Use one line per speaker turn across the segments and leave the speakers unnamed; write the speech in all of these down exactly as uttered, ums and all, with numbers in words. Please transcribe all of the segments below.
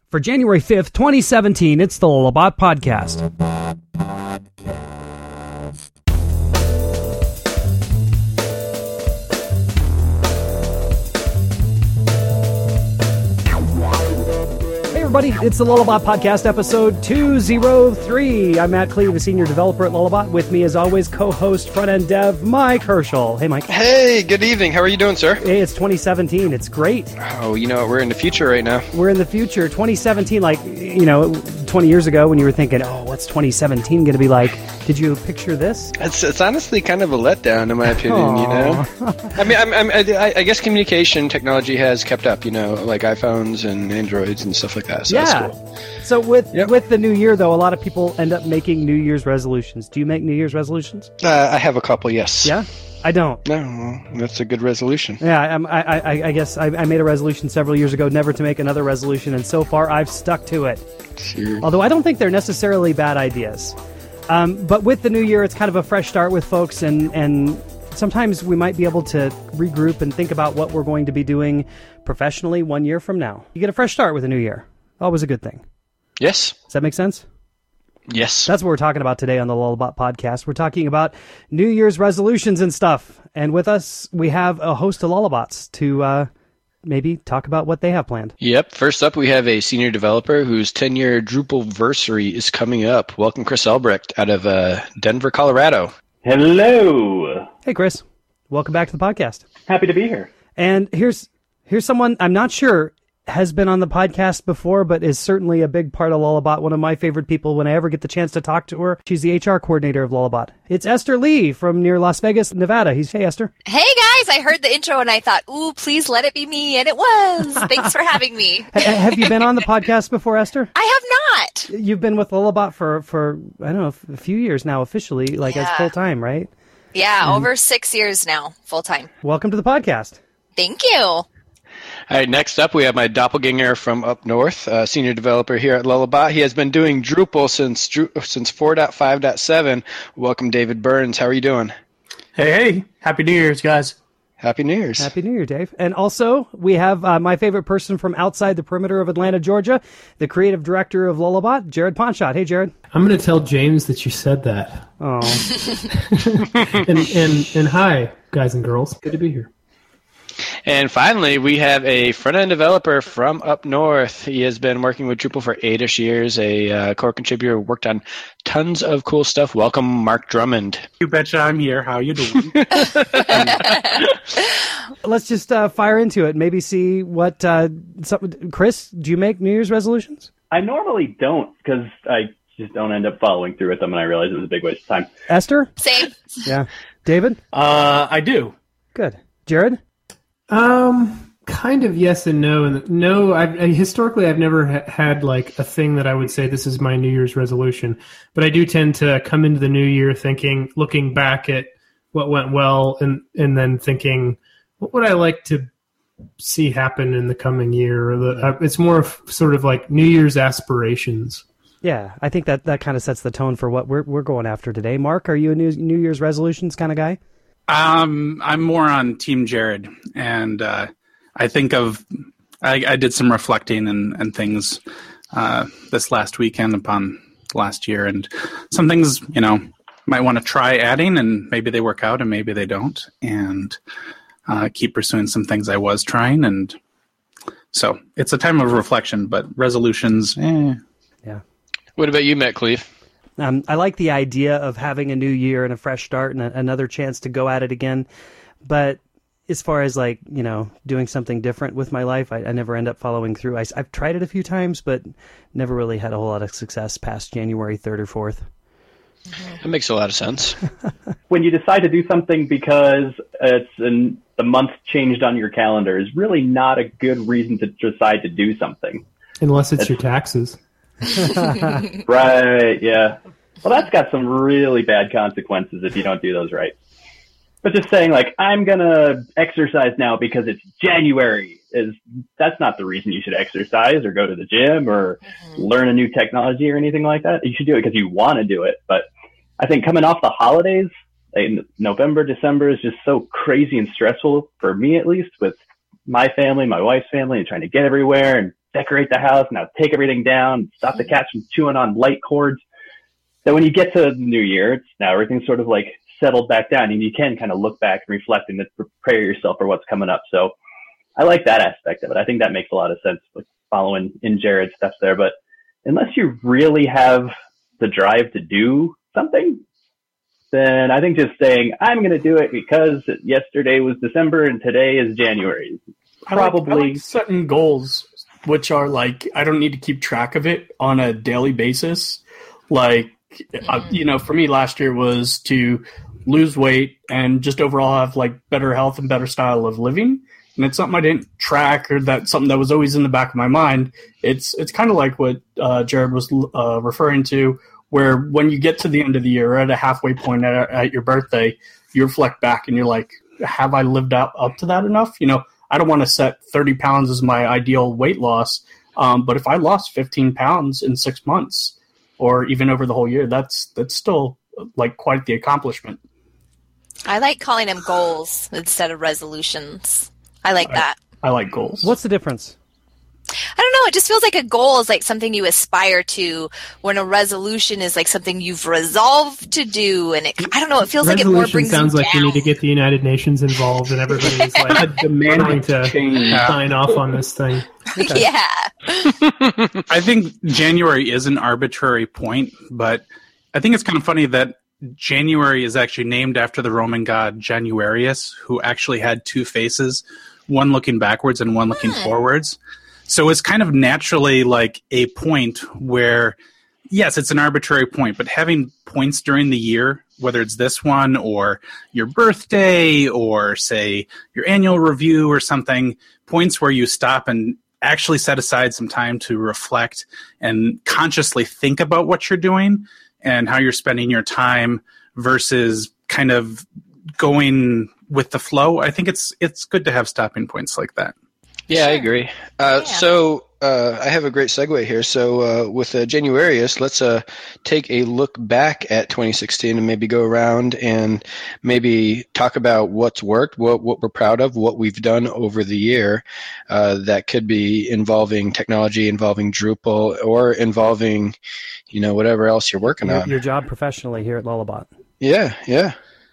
For January fifth, twenty seventeen, it's the Lullabot Podcast. Everybody, it's the Lullabot Podcast, episode two oh three. I'm Matt Cleve, a senior developer at Lullabot. With me, as always, co-host, front-end dev, Mike Herschel. Hey, Mike.
Hey, good evening. How are you doing, sir?
Hey, it's twenty seventeen. It's great.
Oh, you know, we're in the future right now.
We're in the future. twenty seventeen, like, you know, twenty years ago when you were thinking, oh, what's twenty seventeen going to be like? Did you picture this?
It's it's honestly kind of a letdown, in my opinion, Aww. you know? I mean, I'm, I'm, I, I guess communication technology has kept up, you know, like iPhones and Androids and stuff like that. So
yeah.
That's cool.
So with
yep.
with the new year, though, a lot of people end up making New Year's resolutions. Do you make New Year's resolutions?
Uh, I have a couple, yes.
Yeah? I don't.
No, well, that's a good resolution.
Yeah, I'm, I, I, I guess I, I made a resolution several years ago never to make another resolution, and so far I've stuck to it.
Sure.
Although I don't think they're necessarily bad ideas. Um, but with the new year, it's kind of a fresh start with folks, and, and sometimes we might be able to regroup and think about what we're going to be doing professionally one year from now. You get a fresh start with a new year. Always a good thing.
Yes.
Does that make sense?
Yes.
That's what we're talking about today on the Lullabot Podcast. We're talking about New Year's resolutions and stuff. And with us, we have a host of Lullabots to uh, maybe talk about what they have planned.
Yep. First up, we have a senior developer whose ten-year Drupalversary is coming up. Welcome, Chris Albrecht out of uh, Denver, Colorado.
Hello.
Hey, Chris. Welcome back to the podcast.
Happy to be here.
And here's here's someone I'm not sure has been on the podcast before, but is certainly a big part of Lullabot. One of my favorite people when I ever get the chance to talk to her. She's the H R coordinator of Lullabot. It's Esther Lee from near Las Vegas, Nevada. He's Hey, Esther.
Hey, guys. I heard the intro and I thought, ooh, please let it be me. And it was. Thanks for having me.
Have you been on the podcast before, Esther?
I have not.
You've been with Lullabot for, for I don't know, a few years now officially, like yeah. as full-time, right?
Yeah,
and
over six years now, full-time.
Welcome to the podcast.
Thank you.
All right, next up, we have my doppelganger from up north, uh, senior developer here at Lullabot. He has been doing Drupal since since four point five point seven. Welcome, David Burns. How are you doing?
Hey, hey. Happy New Year's, guys.
Happy New Year's.
Happy New Year, Dave. And also, we have uh, my favorite person from outside the perimeter of Atlanta, Georgia, the creative director of Lullabot, Jared Ponchot. Hey, Jared.
I'm going to tell James that you said that.
Oh.
and, and, and hi, guys and girls. Good to be here.
And finally, we have a front-end developer from up north. He has been working with Drupal for eight-ish years, a uh, core contributor, worked on tons of cool stuff. Welcome, Mark Drummond.
You betcha I'm here. How you doing?
Let's just uh, fire into it. Maybe see what... Uh, some, Chris, do you make New Year's resolutions?
I normally don't, because I just don't end up following through with them, and I realize it was a big waste of time.
Esther?
Same.
Yeah. David?
Uh, I do.
Good. Jared?
Um, kind of yes and no. And no, I've, I, historically I've never ha- had like a thing that I would say this is my New Year's resolution. But I do tend to come into the new year thinking, looking back at what went well, and and then thinking, what would I like to see happen in the coming year? Or the, uh, it's more of sort of like New Year's aspirations.
Yeah, I think that, that kind of sets the tone for what we're we're going after today. Mark, are you a New, New Year's resolutions kind of guy?
Um, I'm more on Team Jared, and uh, I think of I, I did some reflecting and, and things uh, this last weekend upon last year, and some things, you know, might want to try adding, and maybe they work out, and maybe they don't, and uh, keep pursuing some things I was trying, and so it's a time of reflection. But resolutions, eh.
Yeah.
What about you, Matt Cleve?
Um, I like the idea of having a new year and a fresh start and a, another chance to go at it again. But as far as like, you know, doing something different with my life, I, I never end up following through. I, I've tried it a few times, but never really had a whole lot of success past January third or fourth.
That makes a lot of sense.
When you decide to do something because it's an, the month changed on your calendar is really not a good reason to decide to do something.
Unless it's, it's your taxes.
Right, yeah. Well, that's got some really bad consequences if you don't do those right. But just saying, like, I'm going to exercise now because it's January, is that's not the reason you should exercise or go to the gym or mm-hmm. learn a new technology or anything like that. You should do it because you want to do it. But I think coming off the holidays, like November, December is just so crazy and stressful, for me at least, with my family, my wife's family, and trying to get everywhere and decorate the house, now take everything down, stop the cats from chewing on light cords. So when you get to the new year, it's now everything's sort of like settled back down, and you can kind of look back and reflect and prepare yourself for what's coming up. So I like that aspect of it. I think that makes a lot of sense, like following in Jared's steps there. But unless you really have the drive to do something, then I think just saying, I'm going to do it because yesterday was December and today is January. Probably
I like, I like setting goals, which are like, I don't need to keep track of it on a daily basis. Like, uh, you know, for me last year was to lose weight and just overall have like better health and better style of living. And it's something I didn't track, or that's something that was always in the back of my mind. It's it's kind of like what uh, Jared was uh, referring to, where when you get to the end of the year, or at a halfway point at, at your birthday, you reflect back and you're like, have I lived up, up to that enough? You know, I don't want to set thirty pounds as my ideal weight loss. Um, but if I lost fifteen pounds in six months or even over the whole year, that's that's still like quite the accomplishment.
I like calling them goals instead of resolutions. I like
I,
that.
I like goals.
What's the difference?
I don't know. It just feels like a goal is like something you aspire to, when a resolution is like something you've resolved to do. And it, I don't know. It feels like it more
Resolution
brings
sounds
you
like
down.
you need to get the United Nations involved, and everybody's like demanding to sign off on this thing.
Okay.
Yeah.
I think January is an arbitrary point, but I think it's kind of funny that January is actually named after the Roman god Januarius, who actually had two faces, one looking backwards and one looking
Hmm.
forwards. So it's kind of naturally like a point where, yes, it's an arbitrary point, but having points during the year, whether it's this one or your birthday or, say, your annual review or something, points where you stop and actually set aside some time to reflect and consciously think about what you're doing and how you're spending your time versus kind of going with the flow. I think it's it's good to have stopping points like that.
Yeah, I
Sure.
agree. Uh,
Yeah.
So uh, I have a great segue here. So uh, with uh, Januarius, let's uh, take a look back at twenty sixteen and maybe go around and maybe talk about what's worked, what what we're proud of, what we've done over the year. Uh, that could be involving technology, involving Drupal, or involving, you know, whatever else you're working
Your,
on.
your job professionally here at Lullabot.
Yeah, yeah.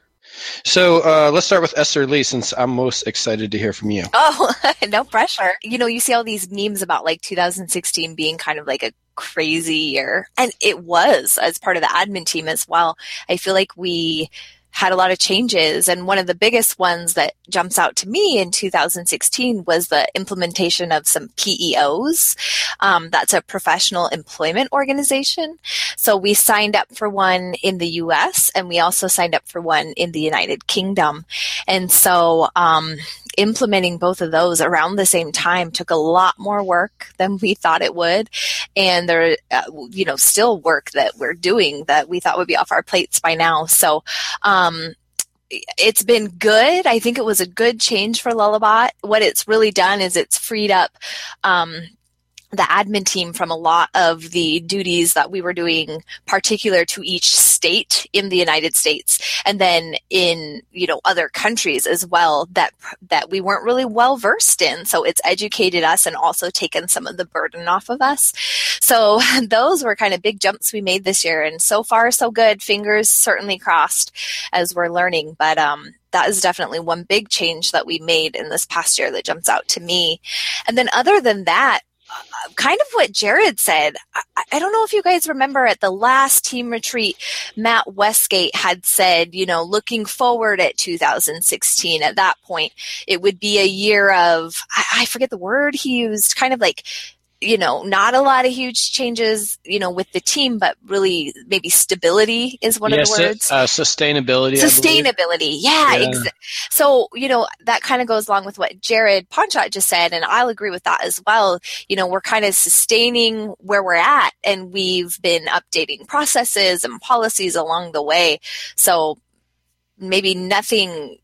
So uh, let's start with Esther Lee, since I'm most excited to hear from you.
Oh, no pressure. You know, you see all these memes about like two thousand sixteen being kind of like a crazy year. And it was, as part of the admin team as well. I feel like we had a lot of changes. And one of the biggest ones that jumps out to me in two thousand sixteen was the implementation of some P E Os. Um, that's a professional employment organization. So we signed up for one in the U S and we also signed up for one in the United Kingdom. And so, um, implementing both of those around the same time took a lot more work than we thought it would. And there, uh, you know, still work that we're doing that we thought would be off our plates by now. So, um, it's been good. I think it was a good change for Lullabot. What it's really done is it's freed up, um, the admin team from a lot of the duties that we were doing particular to each state in the United States, and then in, you know, other countries as well that that we weren't really well versed in. So it's educated us and also taken some of the burden off of us. So those were kind of big jumps we made this year, and so far so good. Fingers certainly crossed as we're learning, but um that is definitely one big change that we made in this past year that jumps out to me. And then other than that, Uh, kind of what Jared said. I, I don't know if you guys remember at the last team retreat, Matt Westgate had said, you know, looking forward at two thousand sixteen, at that point, it would be a year of, I, I forget the word he used, kind of like, you know, not a lot of huge changes, you know, with the team, but really maybe stability is one
yes,
of the words.
Uh, sustainability. I believe.
Sustainability. Yeah.
Yeah.
Ex- so, you know, that kind of goes along with what Jared Ponchot just said, and I'll agree with that as well. You know, we're kind of sustaining where we're at, and we've been updating processes and policies along the way. So maybe nothing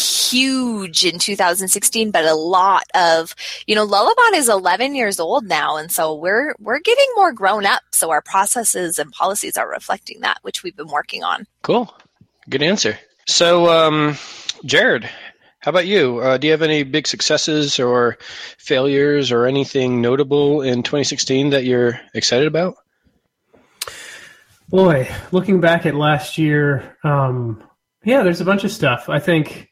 huge in two thousand sixteen, but a lot of, you know, Lullabot is eleven years old now. And so we're, we're getting more grown up. So our processes and policies are reflecting that, which we've been working on.
Cool. Good answer. So, um, Jared, How about you? Uh, do you have any big successes or failures or anything notable in twenty sixteen that you're excited about?
Boy, looking back at last year, um, yeah, there's a bunch of stuff. I think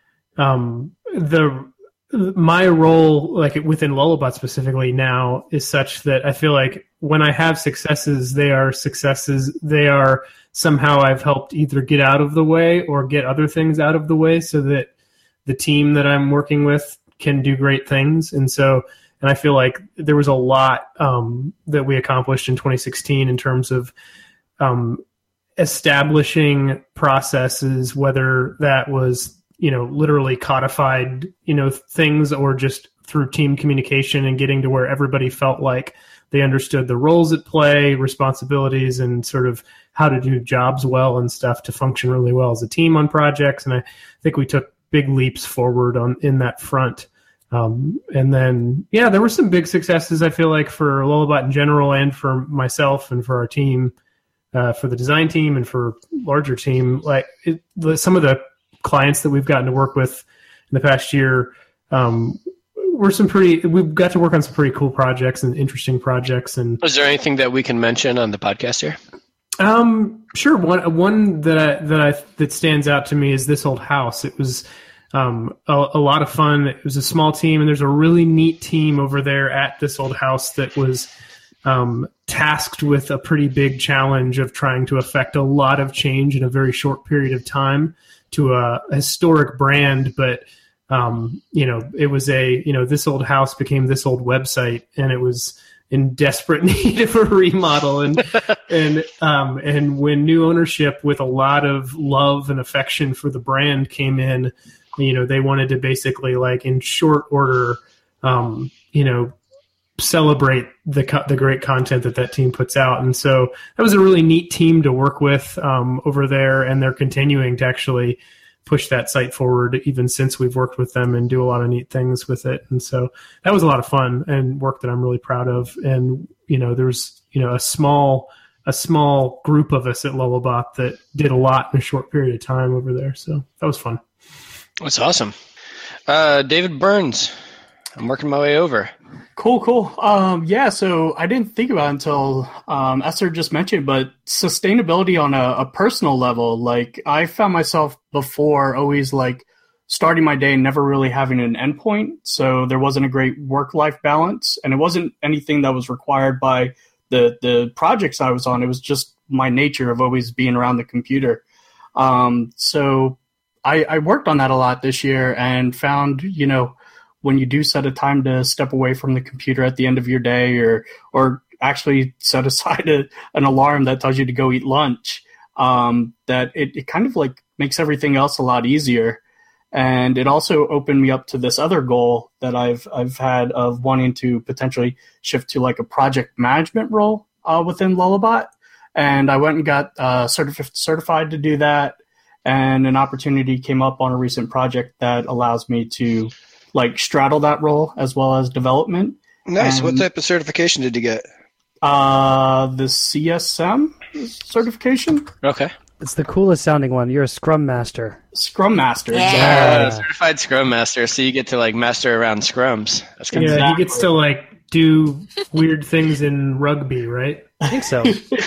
um, the my role, like within Lullabot specifically now, is such that I feel like when I have successes, they are successes. They are somehow I've helped either get out of the way or get other things out of the way so that the team that I'm working with can do great things. And so, and I feel like there was a lot um, that we accomplished in twenty sixteen in terms of um, establishing processes, whether that was, you know, literally codified, you know, things or just through team communication and getting to where everybody felt like they understood the roles at play, responsibilities, and sort of how to do jobs well and stuff to function really well as a team on projects. And I think we took big leaps forward on in that front. Um, and then, yeah, there were some big successes, I feel like, for Lullabot in general and for myself and for our team, uh, for the design team and for larger team. Like it, some of the clients that we've gotten to work with in the past year um, were some pretty, we've got to work on some pretty cool projects and interesting projects. And
is there anything that we can mention on the podcast here?
Um, sure. One, one that I, that I, that stands out to me is This Old House. It was, um, a, a lot of fun. It was a small team, and there's a really neat team over there at This Old House that was, um, tasked with a pretty big challenge of trying to affect a lot of change in a very short period of time to a, a historic brand. But, um, you know, it was a, you know, This Old House became This Old Website, and it was in desperate need of a remodel. And, and, um, and when new ownership with a lot of love and affection for the brand came in, you know, they wanted to basically, like, in short order, um, you know, celebrate the co- the great content that that team puts out. And so that was a really neat team to work with um, over there. And they're continuing to actually push that site forward even since we've worked with them and do a lot of neat things with it. And so that was a lot of fun and work that I'm really proud of. And, you know, there's, you know, a small, a small group of us at Lullabot that did a lot in a short period of time over there. So that was fun.
That's awesome. Uh, David Burns, I'm working my way over.
Cool, cool. Um, yeah, so I didn't think about it until um, Esther just mentioned, but sustainability on a, a personal level, like I found myself before always like starting my day never really having an endpoint. So there wasn't a great work-life balance, and it wasn't anything that was required by the, the projects I was on. It was just my nature of always being around the computer. Um, so I, I worked on that a lot this year and found, you know, when you do set a time to step away from the computer at the end of your day, or or actually set aside a, an alarm that tells you to go eat lunch, um, that it, it kind of like makes everything else a lot easier. And it also opened me up to this other goal that I've I've had of wanting to potentially shift to like a project management role uh, within Lullabot. And I went and got uh, certif- certified to do that. And an opportunity came up on a recent project that allows me to like straddle that role as well as development.
Nice.
And,
what type of certification did you get?
Uh, the C S M certification.
Okay.
It's the coolest sounding one. You're a Scrum Master.
Scrum Master.
Yeah.
Uh,
Yeah.
certified Scrum Master, so you get to like master around scrums. That's kind
Yeah,
of
he gets to like do weird things in rugby, right?
I think so.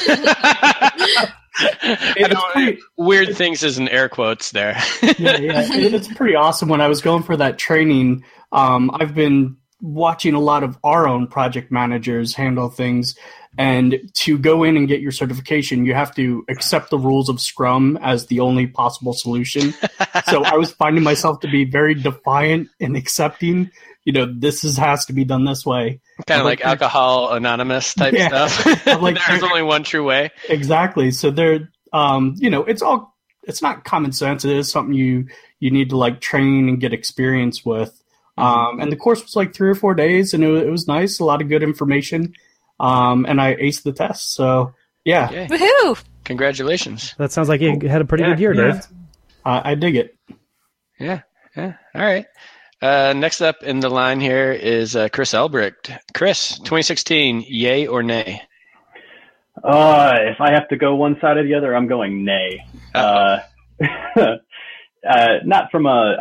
I don't,
pretty-
weird things is in air quotes there.
yeah, yeah. It, it's pretty awesome. When I was going for that training, um, I've been watching a lot of our own project managers handle things. And to go in and get your certification, you have to accept the rules of Scrum as the only possible solution. So I was finding myself to be very defiant in accepting, you know, this is, has to be done this way.
Kind of like, like Alcohol Anonymous type
Yeah.
stuff.
Like,
there's only one true way.
Exactly. So there, um, you know, it's all, it's not common sense. It is something you, you need to like train and get experience with. Um, and the course was like three or four days, and it, it was nice. A lot of good information. Um, and I aced the test. So yeah,
Yay.
Woohoo!
Congratulations.
That sounds like you had a pretty
Yeah,
good year,
yeah.
Dave.
uh, I dig it.
Yeah. Yeah. All right. Uh, next up in the line here is uh, Chris Elbricht. Chris, twenty sixteen, yay or nay?
Uh, if I have to go one side or the other, I'm going nay. Uh, uh, not from a, I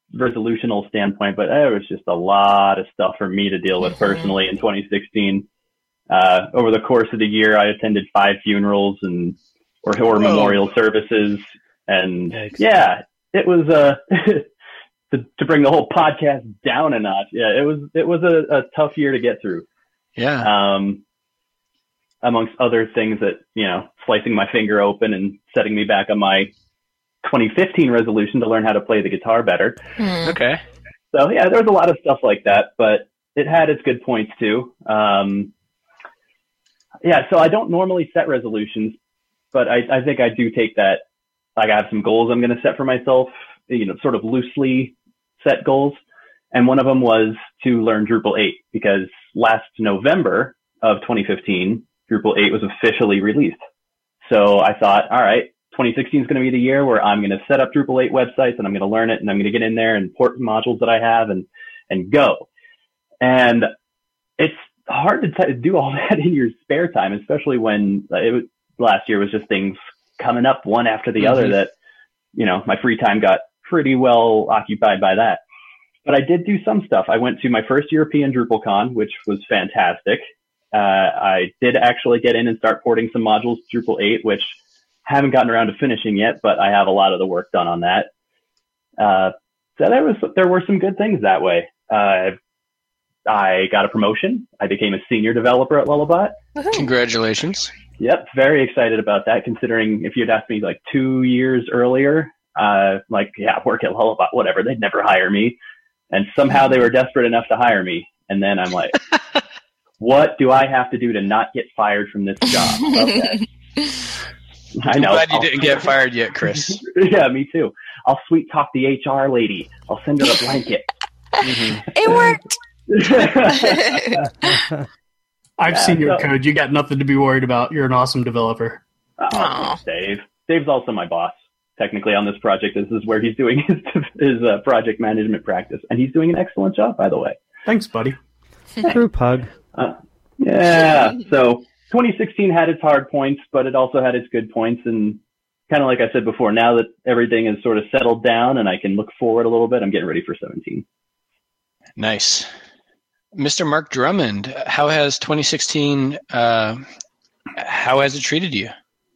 resolutional standpoint, but there was just a lot of stuff for me to deal with mm-hmm. personally in twenty sixteen. Uh, over the course of the year, I attended five funerals and or, or memorial services, and Thanks. yeah, it was uh, to to bring the whole podcast down a notch. Yeah, it was it was a, a tough year to get through.
Yeah.
Um, amongst other things that, you know, slicing my finger open and setting me back on my twenty fifteen resolution to learn how to play the guitar better.
Mm. Okay.
So yeah, there was a lot of stuff like that, but it had its good points too. Um, yeah, so I don't normally set resolutions, but I, I think I do take that. Like I have some goals I'm going to set for myself, you know, sort of loosely set goals. And one of them was to learn Drupal eight, because last November of twenty fifteen, Drupal eight was officially released. So I thought, all right, twenty sixteen is going to be the year where I'm going to set up Drupal eight websites and I'm going to learn it and I'm going to get in there and port modules that I have and, and go. And it's hard to t- do all that in your spare time, especially when it was, last year was just things coming up one after the mm-hmm. other that, you know, my free time got pretty well occupied by that. But I did do some stuff. I went to my first European DrupalCon, which was fantastic. Uh, I did actually get in and start porting some modules to Drupal eight, which I haven't gotten around to finishing yet, but I have a lot of the work done on that. Uh, so there was, there were some good things that way. Uh, I got a promotion. I became a senior developer at Lullabot.
Congratulations.
Yep. Very excited about that, considering if you'd asked me like two years earlier, uh, like, yeah, work at Lullabot, whatever, they'd never hire me. And somehow they were desperate enough to hire me. And then I'm like, what do I have to do to not get fired from this job? Okay. I know.
I'm glad you I'll, didn't get fired yet, Chris.
Yeah, me too. I'll sweet talk the H R lady. I'll send her a blanket.
Mm-hmm. It worked.
I've yeah, seen your so, code. You got nothing to be worried about. You're an awesome developer.
Oh, Dave. Dave's also my boss. Technically on this project, this is where he's doing his, his uh, project management practice. And he's doing an excellent job, by the way.
Thanks, buddy.
Group hug.
Uh, yeah. So twenty sixteen had its hard points, but it also had its good points. And kind of like I said before, now that everything is sort of settled down and I can look forward a little bit, I'm getting ready for seventeen.
Nice. Mister Mark Drummond, how has twenty sixteen, uh, how has it treated you?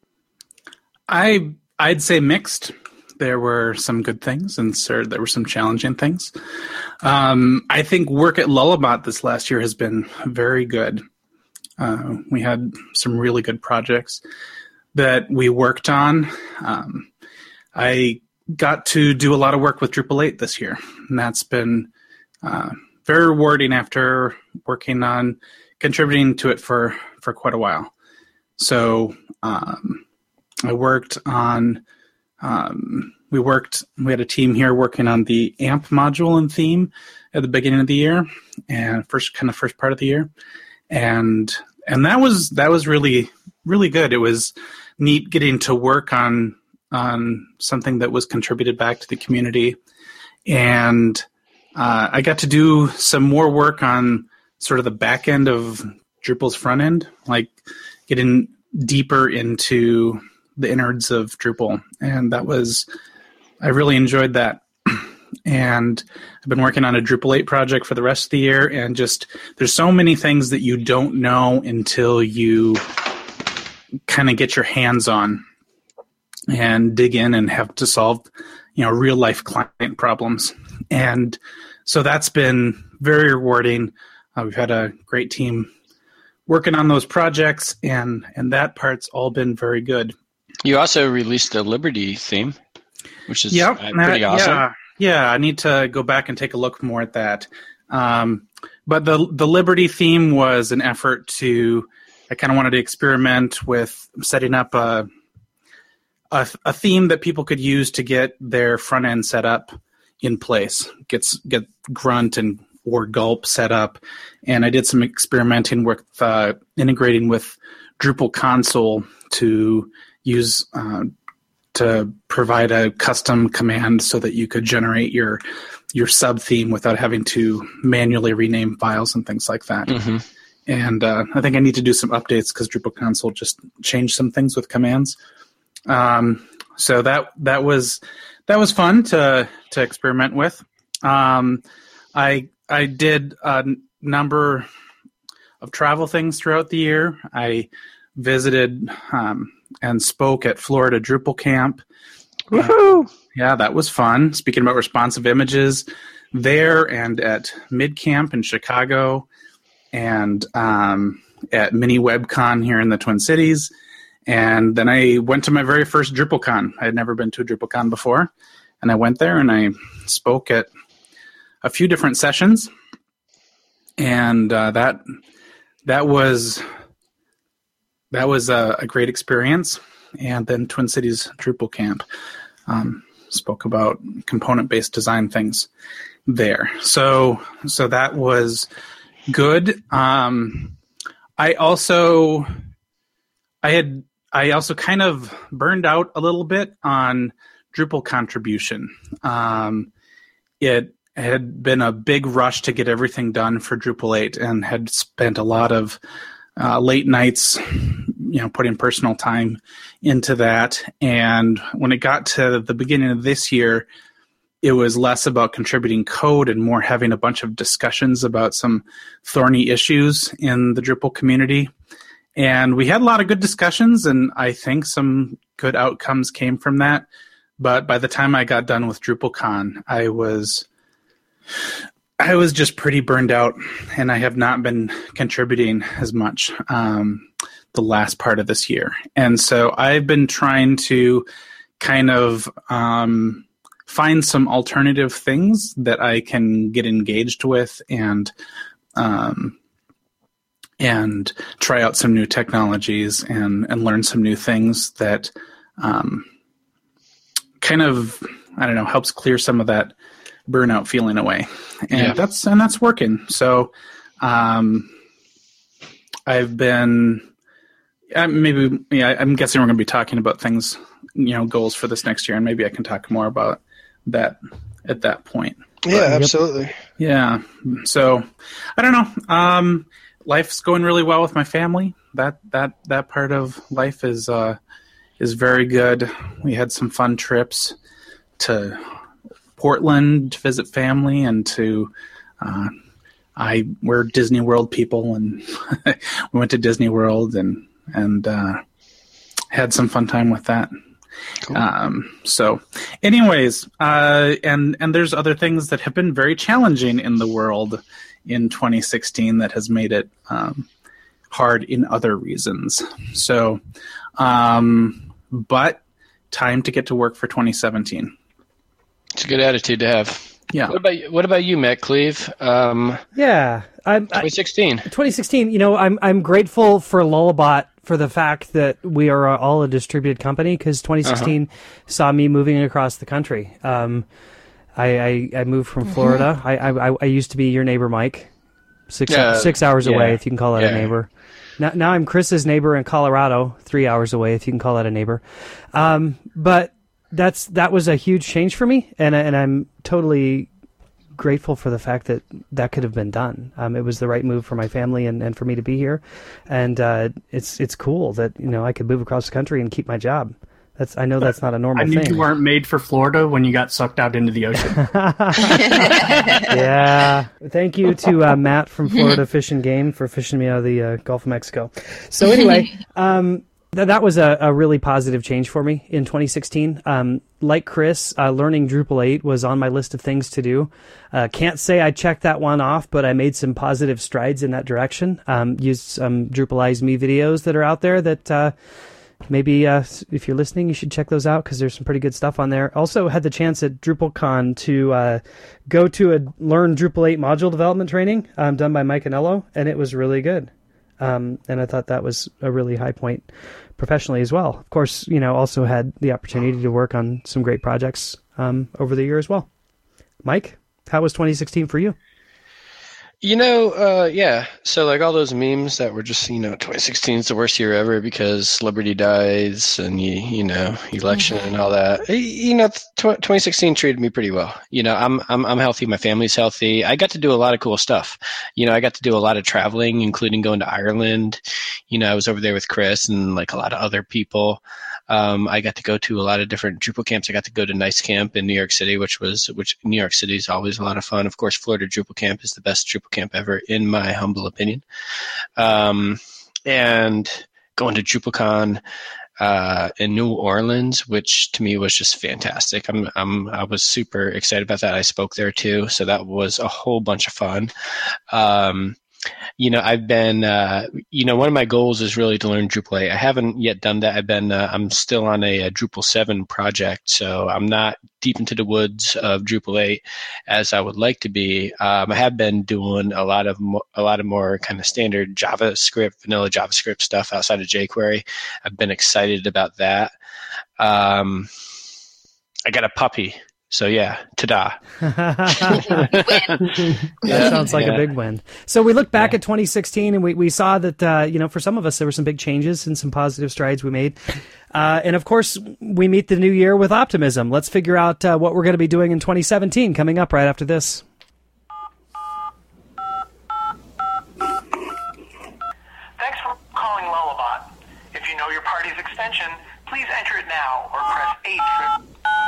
I... I'd say mixed. There were some good things, and sir, there were some challenging things. Um, I think work at Lullabot this last year has been very good. Uh, we had some really good projects that we worked on. Um, I got to do a lot of work with Drupal eight this year, and that's been uh, very rewarding after working on contributing to it for, for quite a while. So um, I worked on, um, we worked, we had a team here working on the A M P module and theme at the beginning of the year and first kind of first part of the year. And, and that was, that was really, really good. It was neat getting to work on, on something that was contributed back to the community. And uh, I got to do some more work on sort of the back end of Drupal's front end, like getting deeper into the innards of Drupal. And that was, I really enjoyed that. And I've been working on a Drupal eight project for the rest of the year. And just, there's so many things that you don't know until you kind of get your hands on and dig in and have to solve, you know, real life client problems. And so that's been very rewarding. Uh, we've had a great team working on those projects, and, and that part's all been very good.
You also released the Liberty theme, which is
yep,
uh, pretty
uh,
awesome.
Yeah, yeah, I need to go back and take a look more at that. Um, but the the Liberty theme was an effort to, I kind of wanted to experiment with setting up a, a a theme that people could use to get their front end set up in place, get, get Grunt and or Gulp set up. And I did some experimenting with uh, integrating with Drupal console to use uh, to provide a custom command so that you could generate your your sub theme without having to manually rename files and things like that.
Mm-hmm.
And uh, I think I need to do some updates because Drupal console just changed some things with commands. Um, so that that was that was fun to to experiment with. Um, I I did a number of travel things throughout the year. I visited um, and spoke at Florida Drupal Camp.
Woohoo!
Uh, yeah, that was fun. Speaking about responsive images, there and at MidCamp in Chicago, and um, at Mini WebCon here in the Twin Cities. And then I went to my very first DrupalCon. I had never been to a DrupalCon before. And I went there and I spoke at a few different sessions. And uh, that that was that was a, a great experience. And then Twin Cities Drupal Camp um, spoke about component-based design things there. So so that was good. Um, I also I had I also kind of burned out a little bit on Drupal contribution. Um, it had been a big rush to get everything done for Drupal eight, and had spent a lot of uh, late nights, you know, putting personal time into that. And when it got to the beginning of this year, it was less about contributing code and more having a bunch of discussions about some thorny issues in the Drupal community. And we had a lot of good discussions, and I think some good outcomes came from that. But by the time I got done with DrupalCon, I was I was just pretty burned out, and I have not been contributing as much um, the last part of this year. And so I've been trying to kind of um, find some alternative things that I can get engaged with, and um, and try out some new technologies and, and learn some new things that um, kind of, I don't know, helps clear some of that burnout feeling away. And yeah. that's and that's working. So um, I've been uh, maybe yeah, I'm guessing we're going to be talking about things, you know, goals for this next year, and maybe I can talk more about that at that point.
Yeah,
but,
absolutely.
Yeah. So I don't know. Um, life's going really well with my family. That that that part of life is uh, is very good. We had some fun trips to Portland to visit family, and to uh, I we're Disney World people, and we went to Disney World and and uh, had some fun time with that. Cool. Um, so, anyways, uh, and and there's other things that have been very challenging in the world in twenty sixteen that has made it um, hard in other reasons. So, um, but time to get to work for twenty seventeen.
It's a good attitude to have.
Yeah.
What about what about you, Matt Cleve? Um,
yeah, I'm,
twenty sixteen.
I, twenty sixteen. You know, I'm I'm grateful for Lullabot for the fact that we are all a distributed company, because twenty sixteen uh-huh. saw me moving across the country. Um, I, I I moved from Florida. Mm-hmm. I, I I used to be your neighbor, Mike, six uh, six hours yeah. away, if you can call that yeah. a neighbor. Now, now I'm Chris's neighbor in Colorado, three hours away, if you can call that a neighbor. Um, but that's that was a huge change for me, and and I'm totally grateful for the fact that that could have been done. Um, it was the right move for my family and, and for me to be here, and uh, it's it's cool that you know I could move across the country and keep my job. That's I know that's not a normal thing.
I knew
thing.
You weren't made for Florida when you got sucked out into the ocean.
Yeah. Thank you to uh, Matt from Florida Fish and Game for fishing me out of the uh, Gulf of Mexico. So anyway, um, th- that was a, a really positive change for me in twenty sixteen. Um, like Chris, uh, learning Drupal eight was on my list of things to do. Uh, can't say I checked that one off, but I made some positive strides in that direction. Um, used some Drupalize Me videos that are out there that... Uh, Maybe uh, if you're listening, you should check those out, because there's some pretty good stuff on there. Also had the chance at DrupalCon to uh, go to a Learn Drupal eight module development training um, done by Mike Anello, and it was really good. Um, and I thought that was a really high point professionally as well. Of course, you know, also had the opportunity to work on some great projects um, over the year as well. Mike, how was twenty sixteen for you?
You know, uh, yeah. So like all those memes that were just, you know, twenty sixteen is the worst year ever because celebrity dies and you, you know, election and all that. You know, twenty sixteen treated me pretty well. You know, I'm I'm I'm healthy. My family's healthy. I got to do a lot of cool stuff. You know, I got to do a lot of traveling, including going to Ireland. You know, I was over there with Chris and like a lot of other people. Um, I got to go to a lot of different Drupal camps. I got to go to Nice Camp in New York City, which was which New York City is always a lot of fun. Of course, Florida Drupal Camp is the best Drupal camp ever, in my humble opinion. Um, and going to DrupalCon uh, in New Orleans, which to me was just fantastic. I'm, I'm I was super excited about that. I spoke there too, so that was a whole bunch of fun. Um, You know, I've been, uh, you know, one of my goals is really to learn Drupal eight. I haven't yet done that. I've been, uh, I'm still on a, a Drupal seven project, so I'm not deep into the woods of Drupal eight as I would like to be. Um, I have been doing a lot of, mo- a lot of more kind of standard JavaScript, vanilla JavaScript stuff outside of jQuery. I've been excited about that. Um, I got a puppy. So yeah, ta-da.
That sounds like yeah. a big win. So we look back yeah. at twenty sixteen and we, we saw that, uh, you know, for some of us, there were some big changes and some positive strides we made. Uh, and of course, we meet the new year with optimism. Let's figure out uh, what we're going to be doing in twenty seventeen coming up right after this.
Thanks for calling Lullabot. If you know your party's extension, please enter it now or press eight for...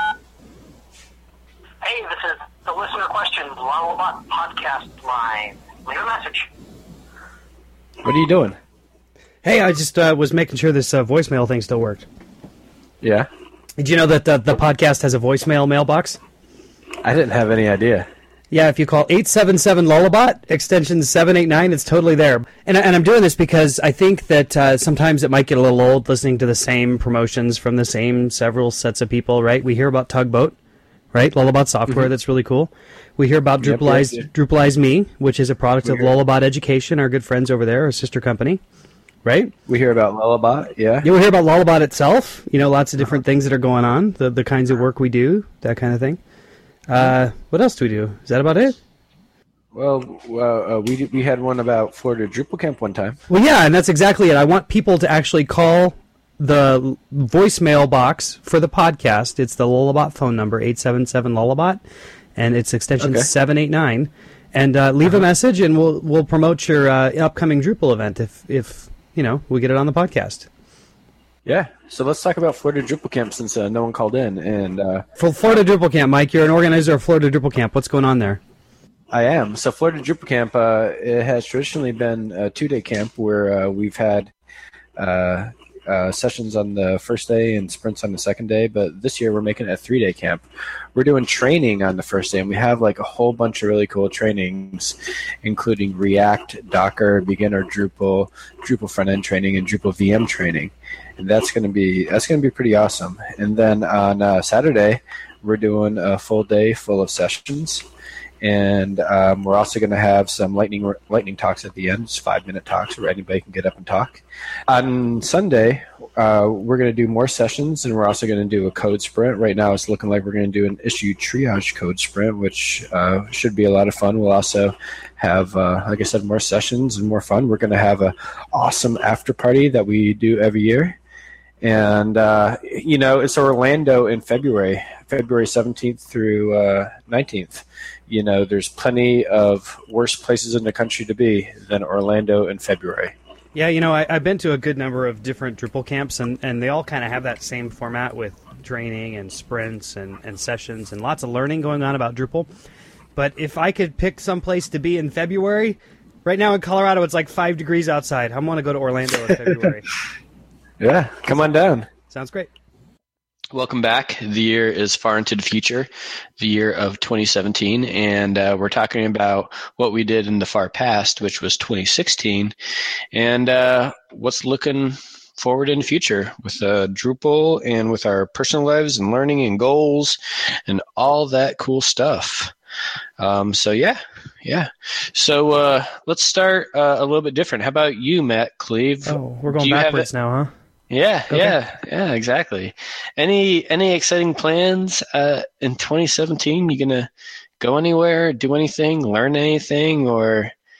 Hey, this is the listener questions Lullabot podcast line. Leave a message.
What are you doing?
Hey, I just uh, was making sure this uh, voicemail thing still worked.
Yeah?
Did you know that the, the podcast has a voicemail mailbox?
I didn't have any idea.
Yeah, if you call eight seven seven Lullabot, extension seven eight nine, it's totally there. And, and I'm doing this because I think that uh, sometimes it might get a little old listening to the same promotions from the same several sets of people, right? We hear about Tugboat. Right, Lullabot software, mm-hmm. That's really cool. We hear about
yep,
Drupalize,
yep, yep.
Drupalize Me, which is a product
we
of
hear.
Lullabot Education, our good friends over there, our sister company, right?
We hear about Lullabot, yeah.
Yeah, we hear about Lullabot itself, you know, lots of different uh-huh. things that are going on, the the kinds of work we do, that kind of thing. Uh, what else do we do? Is that about it?
Well, uh, uh, we we had one about Florida Drupal Camp one time.
Well, yeah, and that's exactly it. I want people to actually call the voicemail box for the podcast. It's the Lullabot phone number, eight seven seven Lullabot, and it's extension
okay.
seven eight nine. And uh, leave uh-huh. a message, and we'll we'll promote your uh, upcoming Drupal event if, if you know we get it on the podcast.
Yeah, so let's talk about Florida Drupal Camp since uh, no one called in. And uh,
For Florida Drupal Camp, Mike, you're an organizer of Florida Drupal Camp. What's going on there?
I am. So Florida Drupal Camp, uh, it has traditionally been a two-day camp where uh, we've had uh, Uh, sessions on the first day and sprints on the second day, but this year we're making it a three-day camp. We're doing training on the first day, and we have like a whole bunch of really cool trainings, including React, Docker, beginner Drupal, Drupal front-end training, and Drupal V M training, and that's going to be that's going to be pretty awesome. And then on uh, Saturday, we're doing a full day full of sessions. And um, we're also going to have some lightning lightning talks at the end, just five-minute talks where anybody can get up and talk. On Sunday, uh, we're going to do more sessions, and we're also going to do a code sprint. Right now it's looking like we're going to do an issue triage code sprint, which uh, should be a lot of fun. We'll also have, uh, like I said, more sessions and more fun. We're going to have an awesome after party that we do every year. And, uh, you know, it's Orlando in February, February seventeenth through uh, nineteenth. You know, there's plenty of worse places in the country to be than Orlando in February.
Yeah, you know, I, I've been to a good number of different Drupal camps, and, and they all kind of have that same format with training and sprints and, and sessions and lots of learning going on about Drupal. But if I could pick some place to be in February, right now in Colorado it's like five degrees outside. I want to go to Orlando in February.
Yeah, come on down.
Sounds great.
Welcome back. The year is far into the future, the year of twenty seventeen, and uh, we're talking about what we did in the far past, which was twenty sixteen, and uh, what's looking forward in the future with uh, Drupal and with our personal lives and learning and goals and all that cool stuff. Um, so yeah, yeah. So uh, let's start uh, a little bit different. How about you, Matt Cleve?
Oh, we're going backwards now, huh?
Yeah,
okay.
yeah, yeah, exactly. Any any exciting plans uh, in twenty seventeen? You gonna go anywhere, do anything, learn anything, or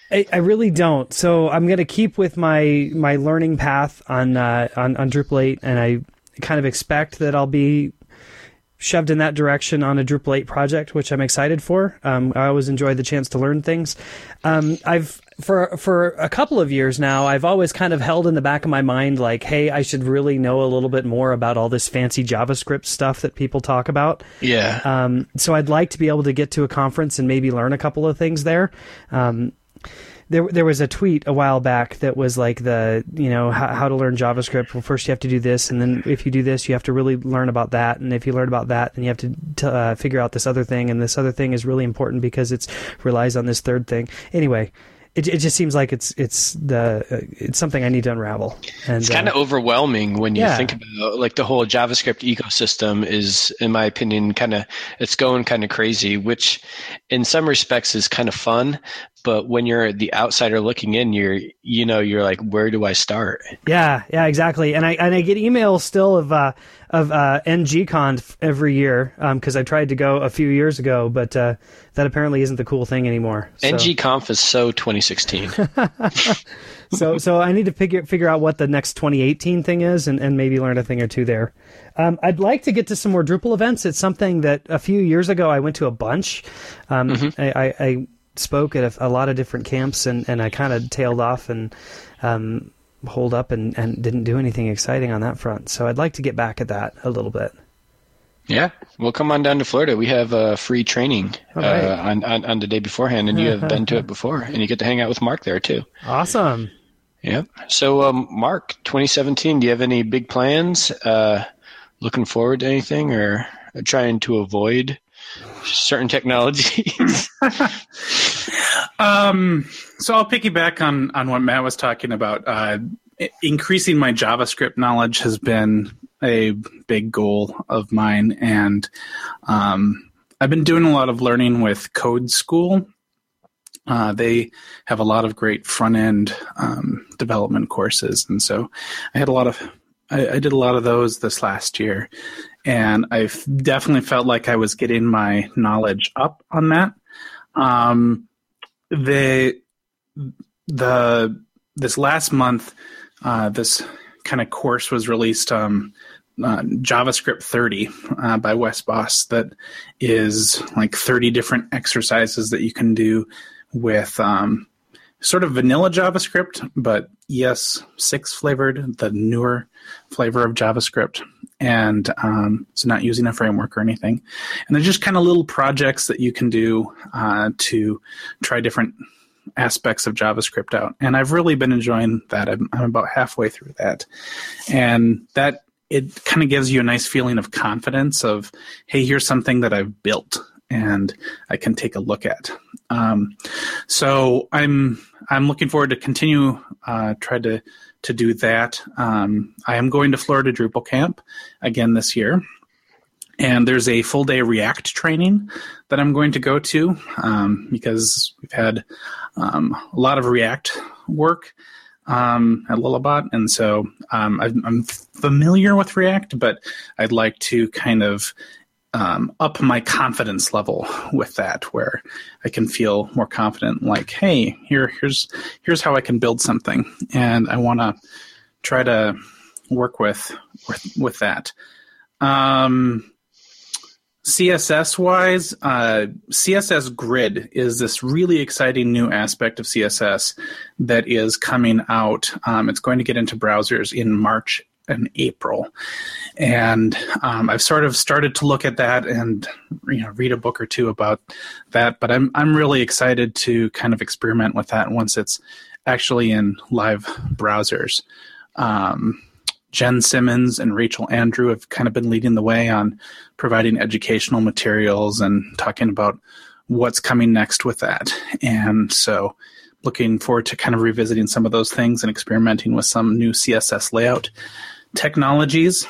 I, I really don't. So I'm going to keep with my my learning path on uh, on on Drupal eight, and I kind of expect that I'll be shoved in that direction on a Drupal eight project, which I'm excited for. Um, I always enjoy the chance to learn things. Um, I've for for a couple of years now, I've always kind of held in the back of my mind, like, hey, I should really know a little bit more about all this fancy JavaScript stuff that people talk about.
Yeah.
Um, so I'd like to be able to get to a conference and maybe learn a couple of things there. Um, There, there was a tweet a while back that was like the, you know, how, how to learn JavaScript. Well, first you have to do this, and then if you do this, you have to really learn about that. And if you learn about that, then you have to t- uh, figure out this other thing. And this other thing is really important because it relies on this third thing. Anyway, it it just seems like it's it's the uh, it's something I need to unravel. And
it's kind of
uh,
overwhelming when you
yeah.
think about like the whole JavaScript ecosystem is, in my opinion, kind of it's going kind of crazy, which in some respects is kind of fun. But when you're the outsider looking in, you're, you know, you're like, where do I start?
Yeah, yeah, exactly. And I and I get emails still of uh, of uh, N G Con every year because um, I tried to go a few years ago, but uh, that apparently isn't the cool thing anymore. So.
N G Conf is so twenty sixteen.
so so I need to figure figure out what the next twenty eighteen thing is, and, and maybe learn a thing or two there. Um, I'd like to get to some more Drupal events. It's something that a few years ago I went to a bunch. Um, mm-hmm. I, I, I spoke at a, a lot of different camps, and, and I kind of tailed off and um, holed up and, and didn't do anything exciting on that front. So I'd like to get back at that a little bit.
Yeah, well, come on down to Florida. We have a uh, free training
right.
uh, on, on on the day beforehand, and you have been to it before, and you get to hang out with Mark there too.
Awesome.
Yeah. So, um, Mark, twenty seventeen. Do you have any big plans? Uh, looking forward to anything, or trying to avoid certain technologies?
um, so I'll piggyback on, on what Matt was talking about. Uh, increasing my JavaScript knowledge has been a big goal of mine, and um, I've been doing a lot of learning with Code School. Uh, they have a lot of great front-end um, development courses, and so I had a lot of I, I did a lot of those this last year, and I definitely felt like I was getting my knowledge up on that. Um, the the this last month, uh, this kind of course was released, um, uh, JavaScript thirty uh, by Wes Bos, that is like thirty different exercises that you can do with um, sort of vanilla JavaScript, but E S six flavored, the newer flavor of JavaScript. And um, so not using a framework or anything. And they're just kind of little projects that you can do uh, to try different aspects of JavaScript out. And I've really been enjoying that. I'm, I'm about halfway through that. And that it kind of gives you a nice feeling of confidence of, hey, here's something that I've built and I can take a look at. Um, so I'm I'm looking forward to continue uh, try to to do that. Um, I am going to Florida Drupal Camp again this year, and there's a full day React training that I'm going to go to um, because we've had um, a lot of React work um, at Lullabot, and so um, I'm, I'm familiar with React, but I'd like to kind of Um, up my confidence level with that, where I can feel more confident, like, hey, here, here's here's how I can build something, and I want to try to work with with, with that. Um, C S S wise, uh, C S S Grid is this really exciting new aspect of C S S that is coming out. Um, it's going to get into browsers in March and April. And um, I've sort of started to look at that and, you know, read a book or two about that. But I'm I'm really excited to kind of experiment with that once it's actually in live browsers. Um, Jen Simmons and Rachel Andrew have kind of been leading the way on providing educational materials and talking about what's coming next with that. And so looking forward to kind of revisiting some of those things and experimenting with some new C S S layout technologies.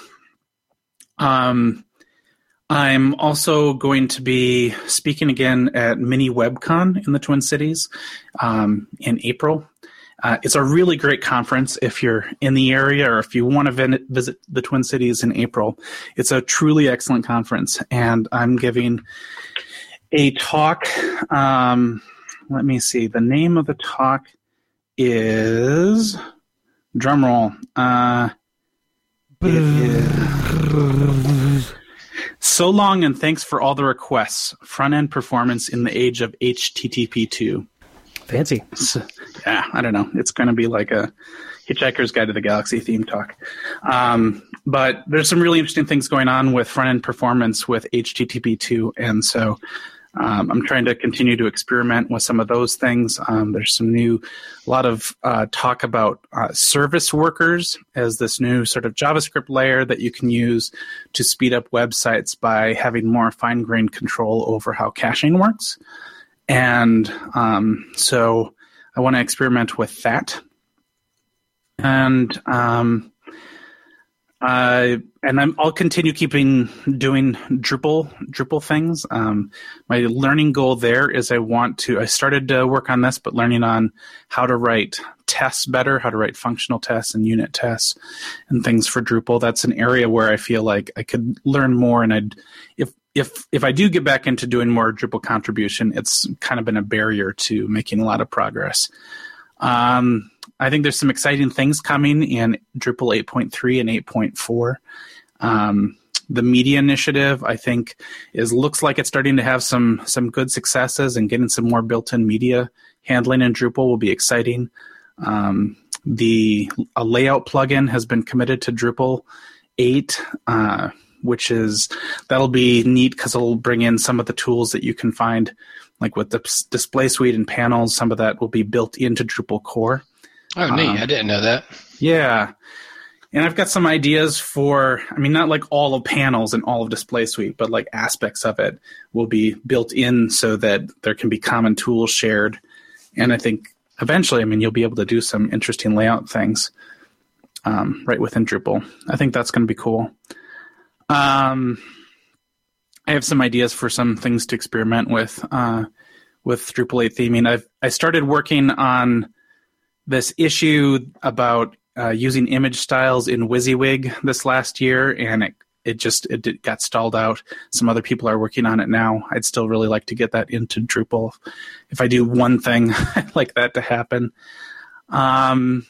Um, I'm also going to be speaking again at Mini WebCon in the Twin Cities um, in April. Uh, it's a really great conference if you're in the area or if you want to visit the Twin Cities in April. It's a truly excellent conference, and I'm giving a talk um, let me see. The name of the talk is drumroll. Uh, it is So long and thanks for all the requests. Front-end performance in the age of H T T P two.
Fancy.
So, yeah, I don't know. It's going to be like a Hitchhiker's Guide to the Galaxy theme talk. Um, but there's some really interesting things going on with front-end performance with H T T P two, and so um, I'm trying to continue to experiment with some of those things. Um, there's some new, a lot of uh, talk about uh, service workers as this new sort of JavaScript layer that you can use to speed up websites by having more fine-grained control over how caching works. And um, so I want to experiment with that. And um, uh, and I'm, I'll continue keeping doing Drupal Drupal things. Um, my learning goal there is I want to. I started to work on this, but learning on how to write tests better, how to write functional tests and unit tests, and things for Drupal. That's an area where I feel like I could learn more. And I'd if if if I do get back into doing more Drupal contribution, it's kind of been a barrier to making a lot of progress. Um, I think there's some exciting things coming in Drupal eight point three and eight point four. Um, the media initiative, I think, is looks like it's starting to have some some good successes, and getting some more built-in media handling in Drupal will be exciting. Um, the a layout plugin has been committed to Drupal eight, uh, which is that'll be neat because it'll bring in some of the tools that you can find, like with the display suite and panels. Some of that will be built into Drupal core.
Oh, neat.
Um,
I didn't know that.
Yeah. And I've got some ideas for, I mean, not like all of panels and all of display suite, but like aspects of it will be built in so that there can be common tools shared. And I think eventually, I mean, you'll be able to do some interesting layout things um, right within Drupal. I think that's going to be cool. Um, I have some ideas for some things to experiment with uh, with Drupal eight theming. I've I started working on this issue about uh, using image styles in WYSIWYG this last year, and it it just it, it got stalled out. Some other people are working on it now. I'd still really like to get that into Drupal. If I do one thing, I'd like that to happen. Um,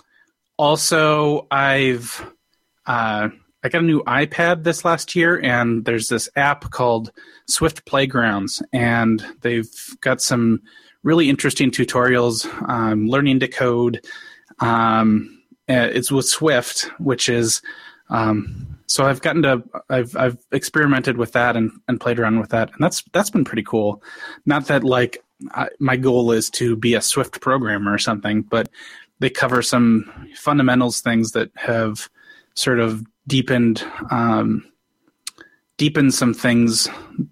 also, I've uh, I got a new iPad this last year, and there's this app called Swift Playgrounds, and they've got some really interesting tutorials, um, learning to code. Um, it's with Swift, which is um, so I've gotten to I've I've experimented with that and, and played around with that, and that's that's been pretty cool. Not that like I, my goal is to be a Swift programmer or something, but they cover some fundamentals things that have sort of deepened um, deepened some things.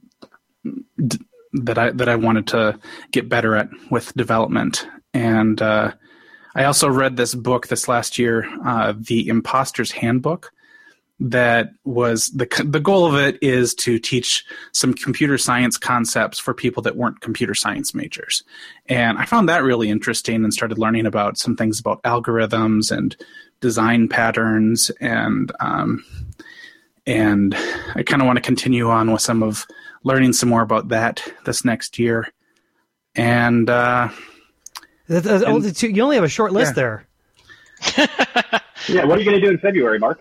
D- that I that I wanted to get better at with development. And uh, I also read this book this last year, uh, The Imposter's Handbook, that was the the goal of it is to teach some computer science concepts for people that weren't computer science majors. And I found that really interesting and started learning about some things about algorithms and design patterns. And um, and I kind of want to continue on with some of learning some more about that this next year. And, uh,
that, that, and oh, you only have a short list
yeah.
there.
Yeah, what are you going to do in February, Mark?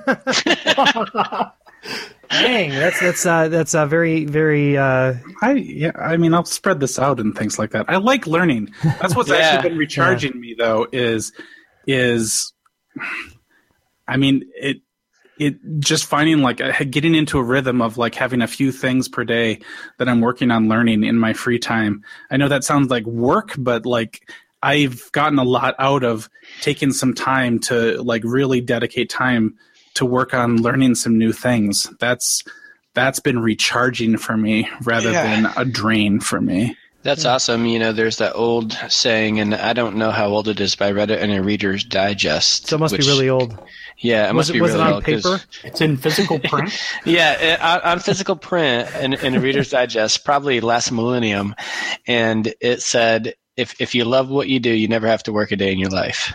Dang, that's that's uh, that's uh, very very. Uh...
I yeah, I mean, I'll spread this out and things like that. I like learning. That's what's yeah. actually been recharging yeah. me, though. Is is, I mean it. It just finding like getting into a rhythm of like having a few things per day that I'm working on learning in my free time. I know that sounds like work, but like I've gotten a lot out of taking some time to like really dedicate time to work on learning some new things. That's that's been recharging for me rather yeah. than a drain for me.
That's awesome. You know, there's that old saying, and I don't know how old it is, but I read it in a Reader's Digest.
So it must
which,
be really old.
Yeah, it
was
must
it,
be
was
really
it on
old.
Paper?
It's in physical print?
yeah, it, on, on physical print in, in a Reader's Digest, probably last millennium. And it said, if if you love what you do, you never have to work a day in your life.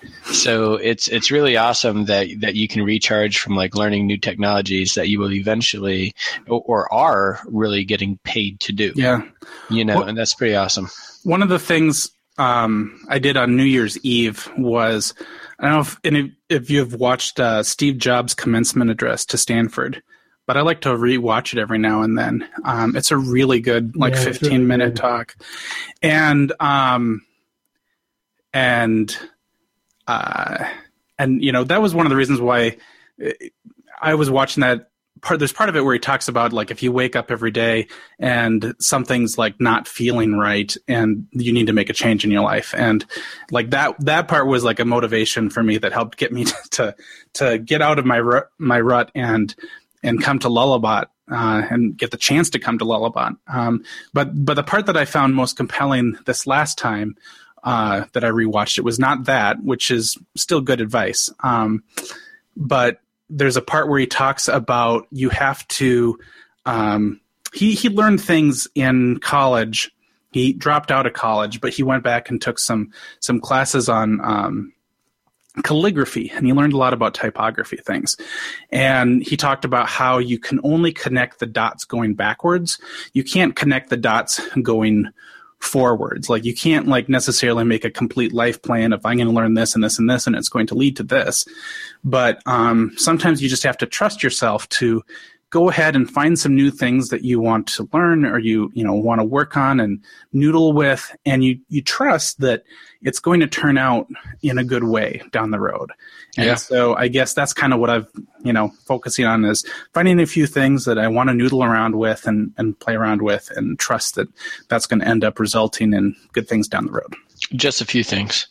So it's it's really awesome that that you can recharge from like learning new technologies that you will eventually or, or are really getting paid to do.
Yeah.
You know,
well,
and that's pretty awesome.
One of the things um, I did on New Year's Eve was, I don't know if any, if you've watched uh, Steve Jobs' commencement address to Stanford, but I like to rewatch it every now and then. Um, it's a really good, like
Yeah,
fifteen
really
minute
good.
talk. And, um, and, uh, and, you know, that was one of the reasons why I was watching that part. There's part of it where he talks about, like, if you wake up every day and something's like not feeling right and you need to make a change in your life. And like that, that part was like a motivation for me that helped get me to, to, to get out of my rut, my rut and, and come to Lullabot, uh, and get the chance to come to Lullabot. Um, but, but the part that I found most compelling this last time, uh, that I rewatched it was not that, which is still good advice. Um, but there's a part where he talks about you have to, um, he, he learned things in college. He dropped out of college, but he went back and took some, some classes on, um, calligraphy, and he learned a lot about typography things. And he talked about how you can only connect the dots going backwards. You can't connect the dots going forwards. Like you can't like necessarily make a complete life plan of I'm going to learn this and this and this, and it's going to lead to this. But um, sometimes you just have to trust yourself to go ahead and find some new things that you want to learn or you, you know, want to work on and noodle with. And you, you trust that it's going to turn out in a good way down the road. And
Yeah.
so I guess that's kind of what I've, you know, focusing on is finding a few things that I want to noodle around with and, and play around with and trust that that's going to end up resulting in good things down the road.
Just a few things.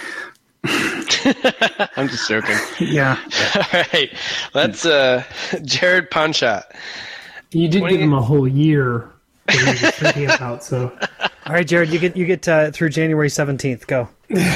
I'm just joking.
Yeah.
All right. Let's, uh, Jared Ponchot.
You did
twenty
give him a whole year that he was thinking about, so.
All right, Jared, you get you get uh, through January seventeenth. Go.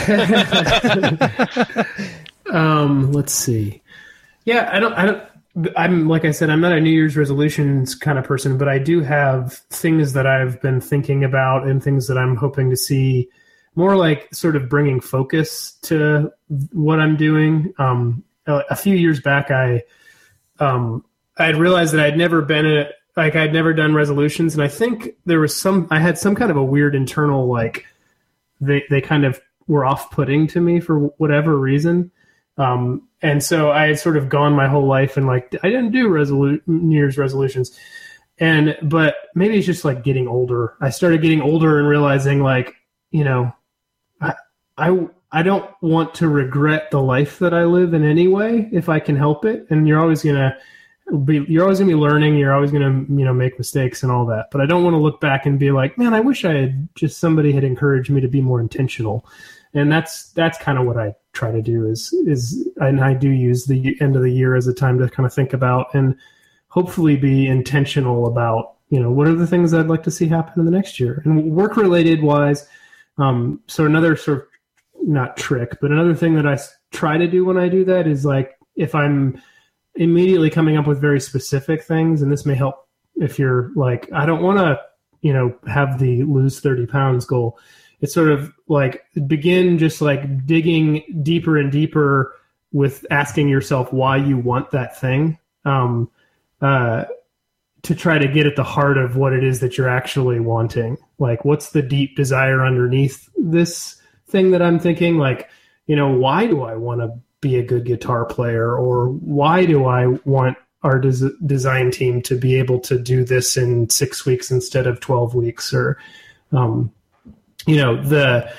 Um, let's see. Yeah, I don't, I don't, I'm, like I said, I'm not a New Year's resolutions kind of person, but I do have things that I've been thinking about and things that I'm hoping to see more like sort of bringing focus to what I'm doing. Um, a, a few years back, I, um, I had realized that I'd never been a, like I'd never done resolutions. And I think there was some, I had some kind of a weird internal, like they, they kind of were off-putting to me for whatever reason. Um, and so I had sort of gone my whole life and like, I didn't do resolu- New Year's resolutions. And, but maybe it's just like getting older. I started getting older and realizing like, you know, I, I, I don't want to regret the life that I live in any way if I can help it. And you're always going to be, you're always going to be learning. You're always going to, you know, make mistakes and all that. But I don't want to look back and be like, man, I wish I had just somebody had encouraged me to be more intentional. And that's, that's kind of what I try to do is, is, and I do use the end of the year as a time to kind of think about and hopefully be intentional about, you know, what are the things I'd like to see happen in the next year and work related wise. Um, so another sort of not trick, but another thing that I try to do when I do that is like, if I'm immediately coming up with very specific things, and this may help if you're like, I don't want to, you know, have the lose thirty pounds goal. It's sort of like begin just like digging deeper and deeper with asking yourself why you want that thing, um, uh, to try to get at the heart of what it is that you're actually wanting. Like, what's the deep desire underneath this thing that I'm thinking? Like, you know, why do I want to be a good guitar player? Or why do I want our des- design team to be able to do this in six weeks instead of twelve weeks? Or, um, you know, the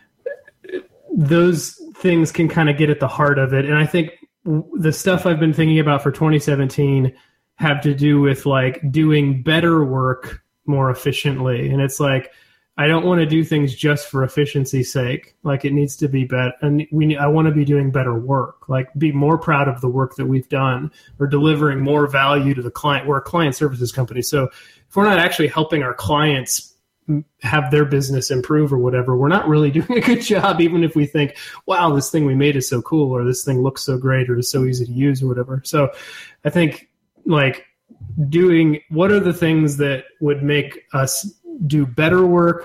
those things can kind of get at the heart of it. And I think the stuff I've been thinking about for twenty seventeen have to do with like doing better work more efficiently. And it's like, I don't want to do things just for efficiency's sake. Like it needs to be better. And we, I want to be doing better work, like be more proud of the work that we've done or delivering more value to the client. We're a client services company. So if we're not actually helping our clients have their business improve or whatever, we're not really doing a good job, even if we think, wow, this thing we made is so cool, or this thing looks so great, or is so easy to use or whatever. So I think like doing, what are the things that would make us do better work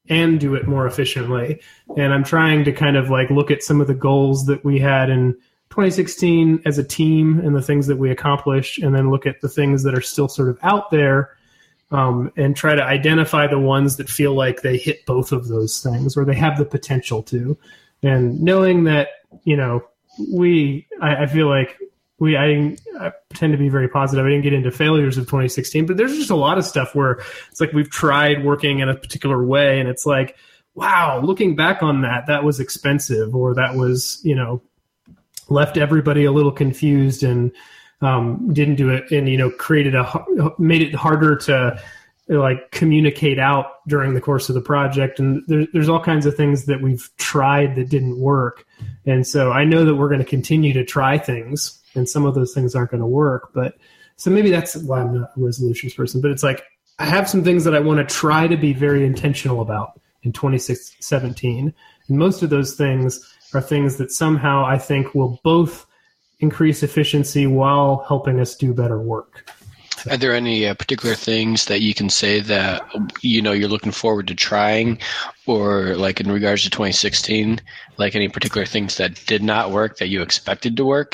and do it more efficiently. And I'm trying to kind of like look at some of the goals that we had in twenty sixteen as a team and the things that we accomplished, and then look at the things that are still sort of out there, um, and try to identify the ones that feel like they hit both of those things or they have the potential to. And knowing that, you know, we, I, I feel like we, I, I tend to be very positive. I didn't get into failures of twenty sixteen, but there's just a lot of stuff where it's like we've tried working in a particular way, and it's like, wow, looking back on that, that was expensive, or that was, you know, left everybody a little confused and um, didn't do it, and, you know, created a, made it harder to like communicate out during the course of the project. And there, there's all kinds of things that we've tried that didn't work. And so I know that we're going to continue to try things, and some of those things aren't going to work. But so maybe that's why I'm not a resolutions person, but it's like, I have some things that I want to try to be very intentional about in twenty seventeen. And most of those things are things that somehow I think will both increase efficiency while helping us do better work.
Are there any uh, particular things that you can say that, you know, you're looking forward to trying, or like in regards to twenty sixteen, like any particular things that did not work that you expected to work?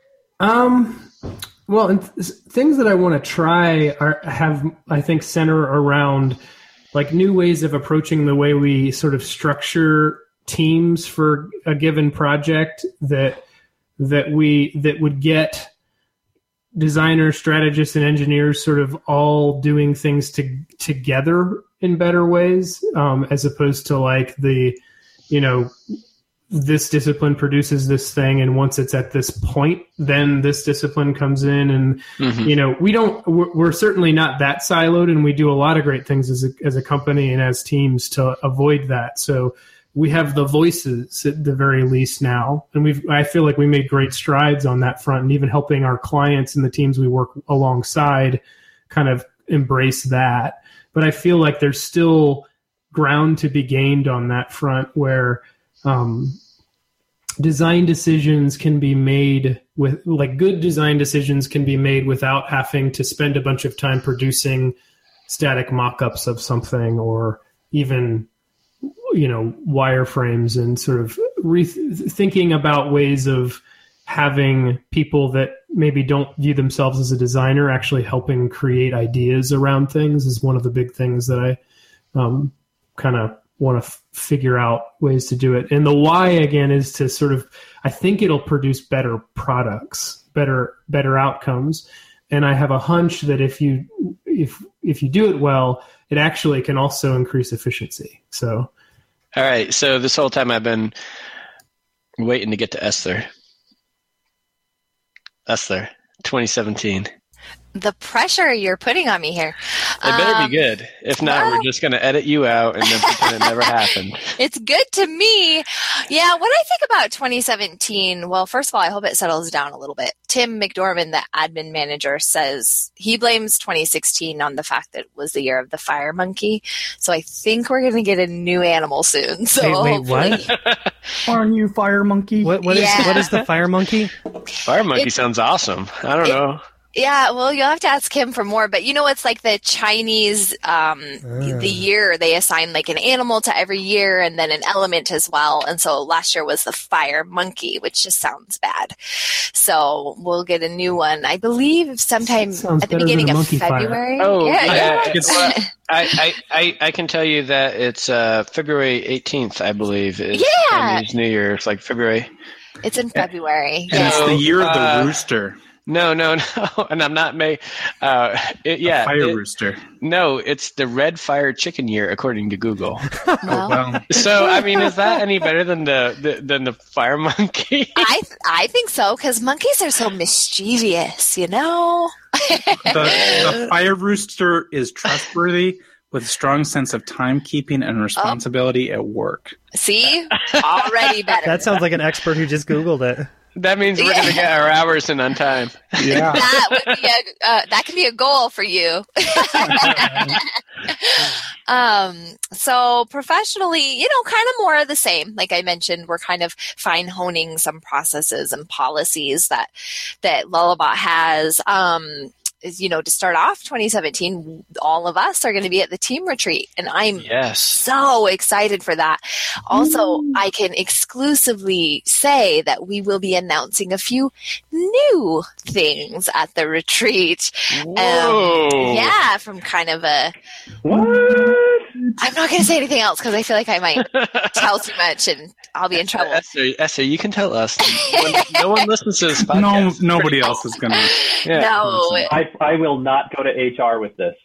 Um, well, and th- things that I want to try are have, I think, center around like new ways of approaching the way we sort of structure teams for a given project that that we that would get designers, strategists, and engineers sort of all doing things to, together in better ways, um, as opposed to like the, you know, this discipline produces this thing, and once it's at this point, then this discipline comes in, and mm-hmm. you know, we don't, we're, we're certainly not that siloed, and we do a lot of great things as a, as a company and as teams to avoid that. So we have the voices at the very least now, and we've, I feel like we made great strides on that front, and even helping our clients and the teams we work alongside kind of embrace that. But I feel like there's still ground to be gained on that front, where um, design decisions can be made with, like, good design decisions can be made without having to spend a bunch of time producing static mock-ups of something, or even, you know, wireframes, and sort of re- thinking about ways of having people that maybe don't view themselves as a designer actually helping create ideas around things is one of the big things that I um, kind of want to f- figure out ways to do it. And the why, again, is to sort of, I think it'll produce better products, better better outcomes. And I have a hunch that if you if if you do it well, it actually can also increase efficiency. So,
all right. So this whole time I've been waiting to get to Esther. Esther, twenty seventeen.
The pressure you're putting on me here.
It better
um,
be good. If not, well, we're just going to edit you out and then pretend it never happened.
It's good to me. Yeah, when I think about twenty seventeen, well, first of all, I hope it settles down a little bit. Tim McDormand, the admin manager, says he blames twenty sixteen on the fact that it was the year of the fire monkey. So I think we're going to get a new animal soon. So
wait, wait, what?
Our new fire monkey.
What, what,
yeah.
is, what is the fire monkey?
Fire monkey it, sounds awesome. I don't
it,
know.
Yeah, well, you'll have to ask him for more. But, you know, it's like the Chinese, um, uh. the year, they assign like an animal to every year and then an element as well. And so last year was the fire monkey, which just sounds bad. So we'll get a new one, I believe, sometime at the beginning of February.
Fire. Oh,
yeah.
yeah. yeah. Well, I, I, I can tell you that it's uh, February eighteenth, I believe, is
yeah.
Chinese New Year. It's like February.
It's in February.
And
yeah.
it's the year of the
uh,
rooster.
No, no, no, and I'm not May. Uh, it, yeah,
a fire
it,
rooster.
No, it's the red fire chicken year, according to Google.
Well.
Oh, well.
So, I mean, is that any better than the, the than the fire monkey?
I I think so, because monkeys are so mischievous, you know.
the, the fire rooster is trustworthy, with a strong sense of timekeeping and responsibility oh. at work.
See, already better.
That sounds like an expert who just Googled it.
That means we're yeah. going to get our hours in on time.
Yeah,
that would be a uh, that could be a goal for you. um, so professionally, you know, kind of more of the same. Like I mentioned, we're kind of fine honing some processes and policies that that Lullabot has. Um, is, you know, to start off twenty seventeen, all of us are going to be at the team retreat, and I'm
Yes.
so excited for that. Also, I can exclusively say that we will be announcing a few new things at the retreat.
Whoa.
Um, yeah, from kind of a.
What?
I'm not going to say anything else because I feel like I might tell too much and I'll be in trouble.
Esther, Esther, you can tell us. When, no one listens to this
No,
podcast.
nobody else is gonna.
Yeah.
No.
I, I will not go to H R with this.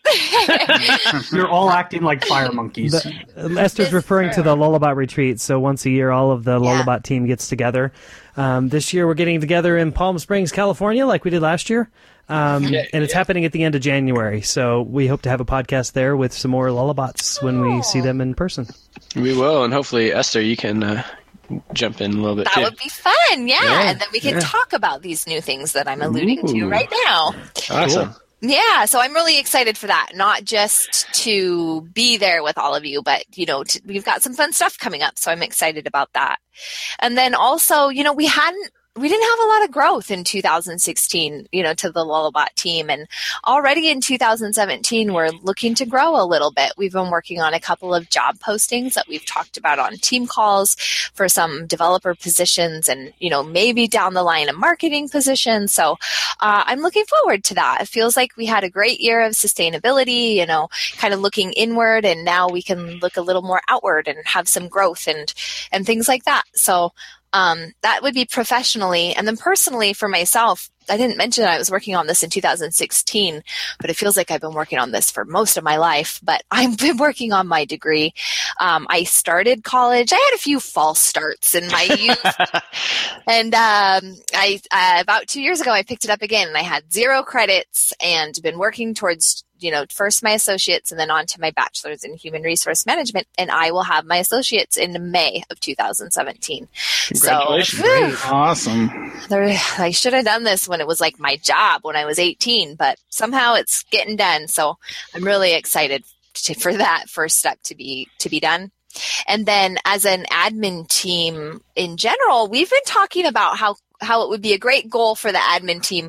You're all acting like fire monkeys.
The, Esther's referring to the Lullabot retreat. So once a year, all of the
Yeah.
Lullabot team gets together. Um, this year, we're getting together in Palm Springs, California, like we did last year. Um,
Yeah,
and it's happening at the end of January. So we hope to have a podcast there with some more Lullabots when we see them in person.
We will, and hopefully, Esther, you can uh, jump in a little bit
That
too.
would be fun, yeah.
Yeah,
And then we can
yeah.
talk about these new things that I'm alluding to
Ooh.
right now.
Awesome.
Yeah, so I'm really excited for that. Not just to be there with all of you, but, you know, to, we've got some fun stuff coming up, so I'm excited about that. And then also, you know, we hadn't we didn't have a lot of growth in two thousand sixteen, you know, to the Lullabot team. And already in two thousand seventeen, we're looking to grow a little bit. We've been working on a couple of job postings that we've talked about on team calls for some developer positions and, you know, maybe down the line a marketing position. So uh, I'm looking forward to that. It feels like we had a great year of sustainability, you know, kind of looking inward, and now we can look a little more outward and have some growth and, and things like that. So Um, that would be professionally. And then personally for myself, I didn't mention I was working on this in two thousand sixteen, but it feels like I've been working on this for most of my life. But I've been working on my degree. Um, I started college. I had a few false starts in my youth. and um, I uh, about two years ago, I picked it up again, and I had zero credits and been working towards, you know, first my associates and then on to my bachelor's in human resource management. And I will have my associates in May of two thousand seventeen.
Congratulations.
So, whew,
Awesome.
there, I should have done this when it was like my job when I was eighteen, but somehow it's getting done. So I'm really excited to, for that first step to be to be done. And then as an admin team in general, we've been talking about how how it would be a great goal for the admin team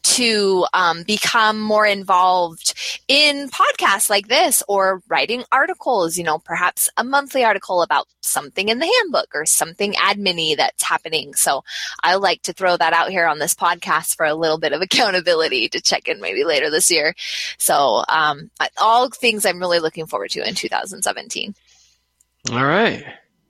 to um, become more involved in podcasts like this or writing articles, you know, perhaps a monthly article about something in the handbook or something admin-y that's happening. So I like to throw that out here on this podcast for a little bit of accountability to check in maybe later this year. So um, all things I'm really looking forward to in two thousand seventeen.
All right.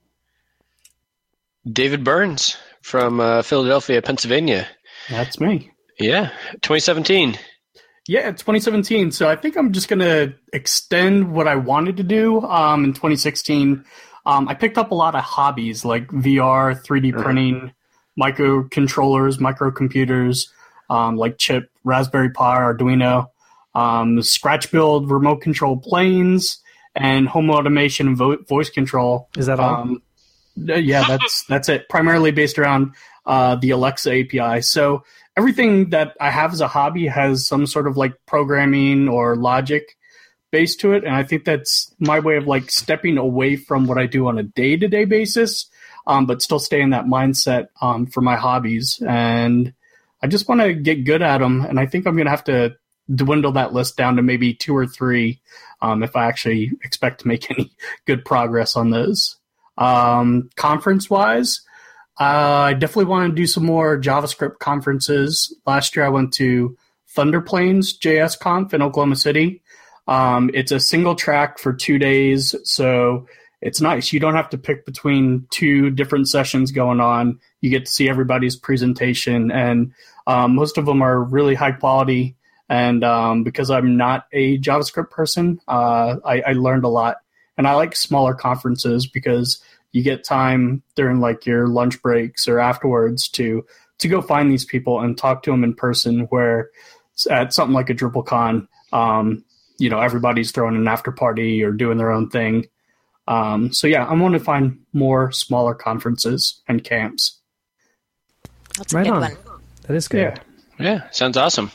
David Burns from uh, Philadelphia, Pennsylvania.
That's me.
Yeah, twenty seventeen.
Yeah, twenty seventeen. So I think I'm just going to extend what I wanted to do um, in twenty sixteen. Um, I picked up a lot of hobbies like V R, three D printing, microcontrollers, microcomputers, um, like Chip, Raspberry Pi, Arduino, um, scratch build, remote control planes, and home automation and vo- voice control.
Is that all?
Um, yeah, that's that's it. Primarily based around uh, the Alexa A P I. So everything that I have as a hobby has some sort of like programming or logic base to it, and I think that's my way of like stepping away from what I do on a day-to-day basis, um, but still stay in that mindset um, for my hobbies. And I just want to get good at them, and I think I'm going to have to dwindle that list down to maybe two or three um, if I actually expect to make any good progress on those. Um, conference-wise, uh, I definitely want to do some more JavaScript conferences. Last year I went to Thunder Plains J S Conf in Oklahoma City. Um, it's a single track for two days, so it's nice. You don't have to pick between two different sessions going on. You get to see everybody's presentation, and um, most of them are really high quality. And um, because I'm not a JavaScript person, uh, I, I learned a lot. And I like smaller conferences because you get time during like your lunch breaks or afterwards to to go find these people and talk to them in person, where at something like a DrupalCon, um, you know, everybody's throwing an after party or doing their own thing. Um, so yeah, I want to find more smaller conferences and camps.
That's a
Right
good
on.
one.
That is good.
Yeah.
Yeah, sounds awesome.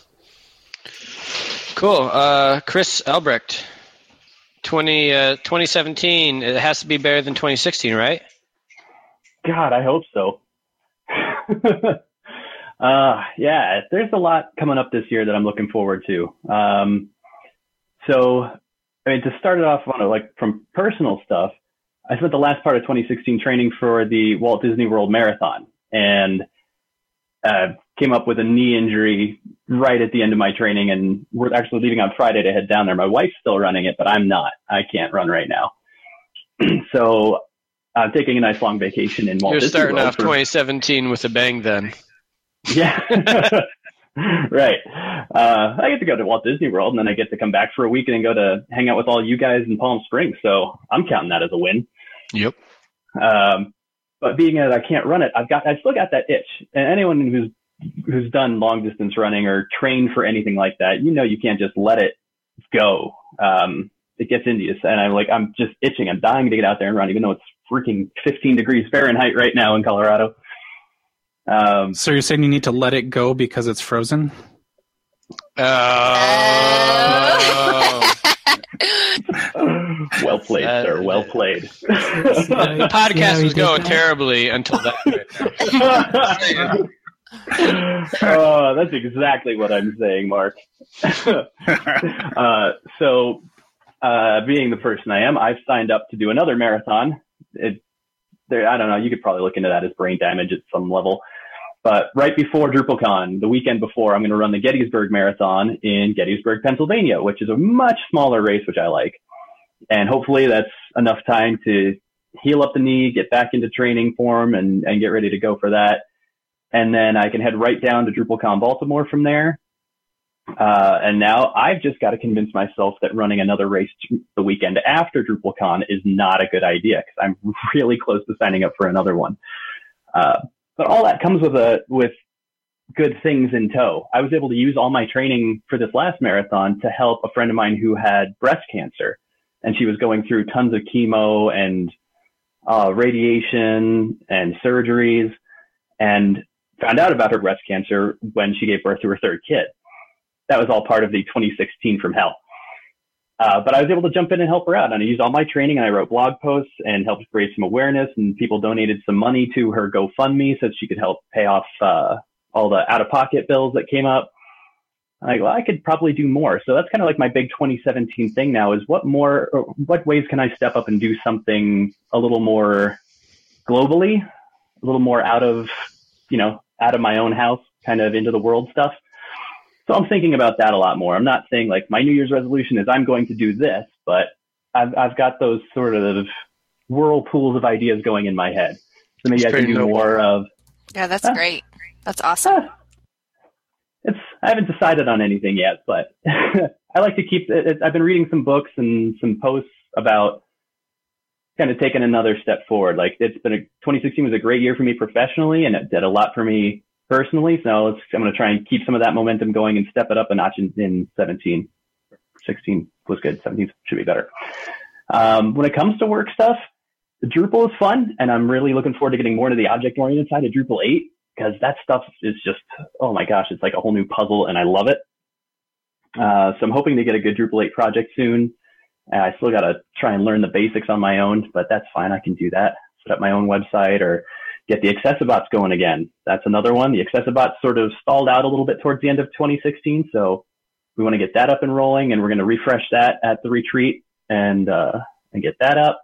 Cool. Uh, Chris Albrecht, twenty, uh, twenty seventeen. It has to be better than twenty sixteen, right?
God, I hope so. Uh, yeah, there's a lot coming up this year that I'm looking forward to. Um, so, I mean, to start it off on a, like from personal stuff, I spent the last part of twenty sixteen training for the Walt Disney World Marathon, and uh, came up with a knee injury right at the end of my training, and we're actually leaving on Friday to head down there. My wife's still running it, but I'm not. I can't run right now. So I'm taking a nice long vacation in Walt
You're
Disney
starting
World
off
for-
twenty seventeen with a bang then.
Yeah. Right. Uh, I get to go to Walt Disney World, and then I get to come back for a week and then go to hang out with all you guys in Palm Springs. So I'm counting that as a win.
Yep.
Um, but being that I can't run it, I've got, I still got that itch. And anyone who's, who's done long distance running or trained for anything like that, you know, you can't just let it go. Um, it gets into you. And I'm like, I'm just itching. I'm dying to get out there and run, even though it's freaking fifteen degrees Fahrenheit right now in Colorado. Um,
So you're saying you need to let it go because it's frozen?
Oh.
well played,
Uh,
sir. Well played.
The podcast was going terribly until that.
Oh, that's exactly what I'm saying, Mark. uh, so, uh, being the person I am, I've signed up to do another marathon. It, there, I don't know. You could probably look into that as brain damage at some level. But right before DrupalCon, the weekend before, I'm going to run the Gettysburg Marathon in Gettysburg, Pennsylvania, which is a much smaller race, which I like. And hopefully that's enough time to heal up the knee, get back into training form, and, and get ready to go for that. And then I can head right down to DrupalCon Baltimore from there. Uh, and now I've just got to convince myself that running another race the weekend after DrupalCon is not a good idea, because I'm really close to signing up for another one. Uh, but all that comes with a with good things in tow. I was able to use all my training for this last marathon to help a friend of mine who had breast cancer, and she was going through tons of chemo and uh, radiation and surgeries, and found out about her breast cancer when she gave birth to her third kid. That was all part of the twenty sixteen From Hell. Uh, but I was able to jump in and help her out. And I used all my training, and I wrote blog posts and helped create some awareness, and people donated some money to her GoFundMe so that she could help pay off uh, all the out-of-pocket bills that came up. I'm like, well, I could probably do more. So that's kind of like my big twenty seventeen thing now, is what more, or what ways can I step up and do something a little more globally, a little more out of, you know, out of my own house, kind of into the world stuff. So I'm thinking about that a lot more. I'm not saying like my New Year's resolution is I'm going to do this, but I've, I've got those sort of whirlpools of ideas going in my head. So maybe
It's
I can
pretty
do
noble.
more of,
Yeah, that's
Huh?
great. That's awesome.
uh, it's, I haven't decided on anything yet, but I like to keep it. it- I've been reading some books and some posts about kind of taking another step forward. Like it's been a, twenty sixteen was a great year for me professionally, and it did a lot for me personally. So it's, I'm going to try and keep some of that momentum going and step it up a notch in, in seventeen. sixteen was good. seventeen should be better. Um, when it comes to work stuff, the Drupal is fun, and I'm really looking forward to getting more into the object-oriented side of Drupal eight, because that stuff is just, oh my gosh, it's like a whole new puzzle, and I love it. Uh, so I'm hoping to get a good Drupal eight project soon. And I still got to try and learn the basics on my own, but that's fine. I can do that. Set up my own website or get the Accessibots going again. That's another one. The Accessibots sort of stalled out a little bit towards the end of twenty sixteen. So we want to get that up and rolling, and we're going to refresh that at the retreat and, uh, and get that up.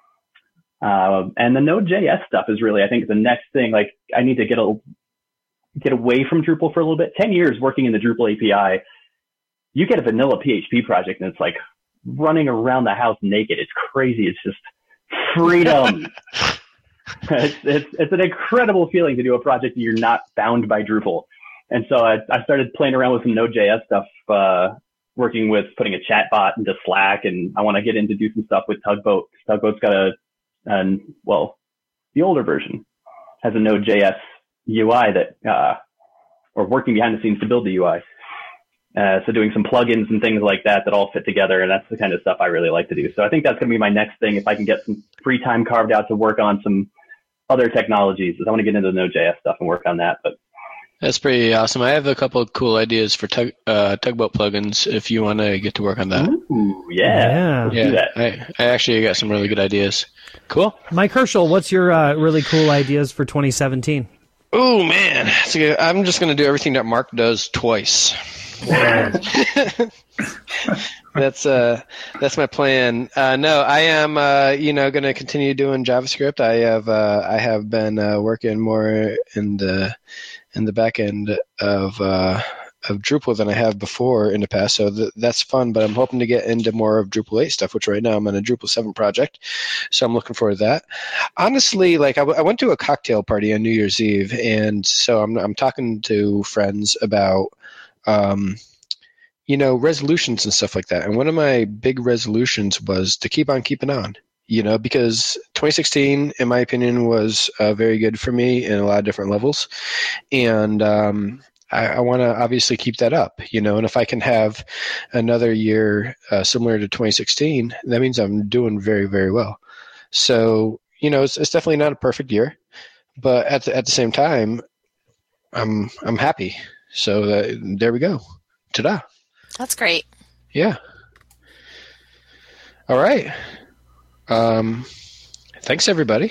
Uh, and the Node.js stuff is really, I think, the next thing. Like I need to get a, get away from Drupal for a little bit. ten years working in the Drupal A P I, you get a vanilla P H P project and it's like running around the house naked. It's crazy. It's just freedom. it's, it's, it's an incredible feeling to do a project that you're not bound by Drupal. And so I, I started playing around with some Node.js stuff, uh, working with putting a chat bot into Slack, and I want to get in to do some stuff with Tugboat. Tugboat's got a, and well, the older version has a Node.js U I that, uh, or working behind the scenes to build the U I. Uh, so doing some plugins and things like that that all fit together, and that's the kind of stuff I really like to do. So I think that's going to be my next thing, if I can get some free time carved out to work on some other technologies. I want to get into the Node.js stuff and work on that. But
That's pretty awesome. I have a couple of cool ideas for tug, uh, Tugboat plugins if you want to get to work on that.
Ooh, yeah,
Yeah.
let's do
Yeah,
that.
I, I actually got some really good ideas. Cool.
Mike Herschel, what's your uh, really cool ideas for twenty seventeen?
Oh man, it's a good, I'm just going to do everything that Mark does twice. that's uh, that's my plan. Uh, no, I am uh, you know going to continue doing JavaScript. I have uh, I have been uh, working more in the in the back end of uh, of Drupal than I have before in the past. So th- that's fun. But I'm hoping to get into more of Drupal eight stuff, which right now I'm on a Drupal seven project. So I'm looking forward to that. Honestly, like I, w- I went to a cocktail party on New Year's Eve, and so I'm I'm talking to friends about. Um, you know, resolutions and stuff like that. And one of my big resolutions was to keep on keeping on, you know, because twenty sixteen, in my opinion, was uh, very good for me in a lot of different levels. And um, I, I want to obviously keep that up, you know, and if I can have another year uh, similar to twenty sixteen, that means I'm doing very, very well. So, you know, it's, it's definitely not a perfect year, but at the, at the same time, I'm I'm happy. So uh, there we go. Ta-da.
That's great.
Yeah. All right. Um, thanks, everybody.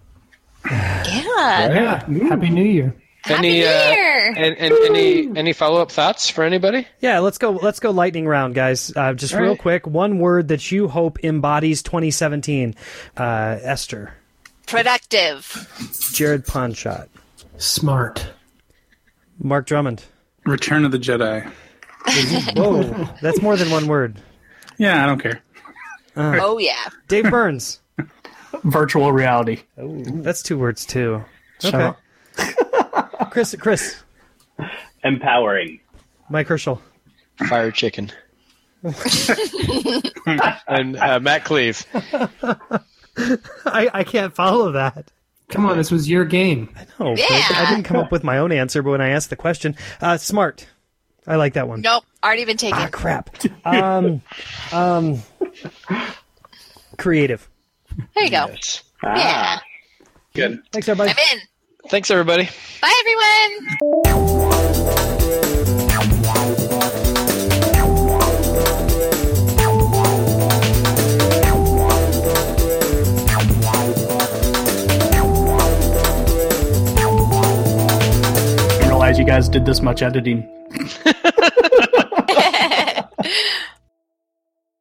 Yeah.
Yeah. Happy New Year.
Happy
any
New
uh,
Year.
and, and any any follow up thoughts for anybody?
Yeah, let's go. Let's go lightning round, guys. Uh, just
All
real
right.
quick, one word that you hope embodies twenty seventeen. Uh, Esther,
Productive.
Jared Ponshot,
Smart.
Mark Drummond.
Return of the Jedi.
Whoa, that's more than one word.
Yeah, I don't care.
Uh,
Oh, yeah.
Dave Burns.
Virtual reality.
Oh, that's two words too.
Shut
Okay.
up.
Chris. Chris.
Empowering.
Mike Herschel.
Fire chicken. and uh, Matt Cleve.
I, I can't follow that.
Come on, this was your game.
No, but
Yeah.
I didn't come up with my own answer, but when I asked the question, uh, smart. I like that one.
Nope. Already been taken.
Ah, crap. Um, um, creative.
There you go.
Yes.
Yeah.
Good.
Thanks, everybody.
I'm in.
Thanks, everybody.
Bye, everyone.
I didn't realize you guys did this much editing.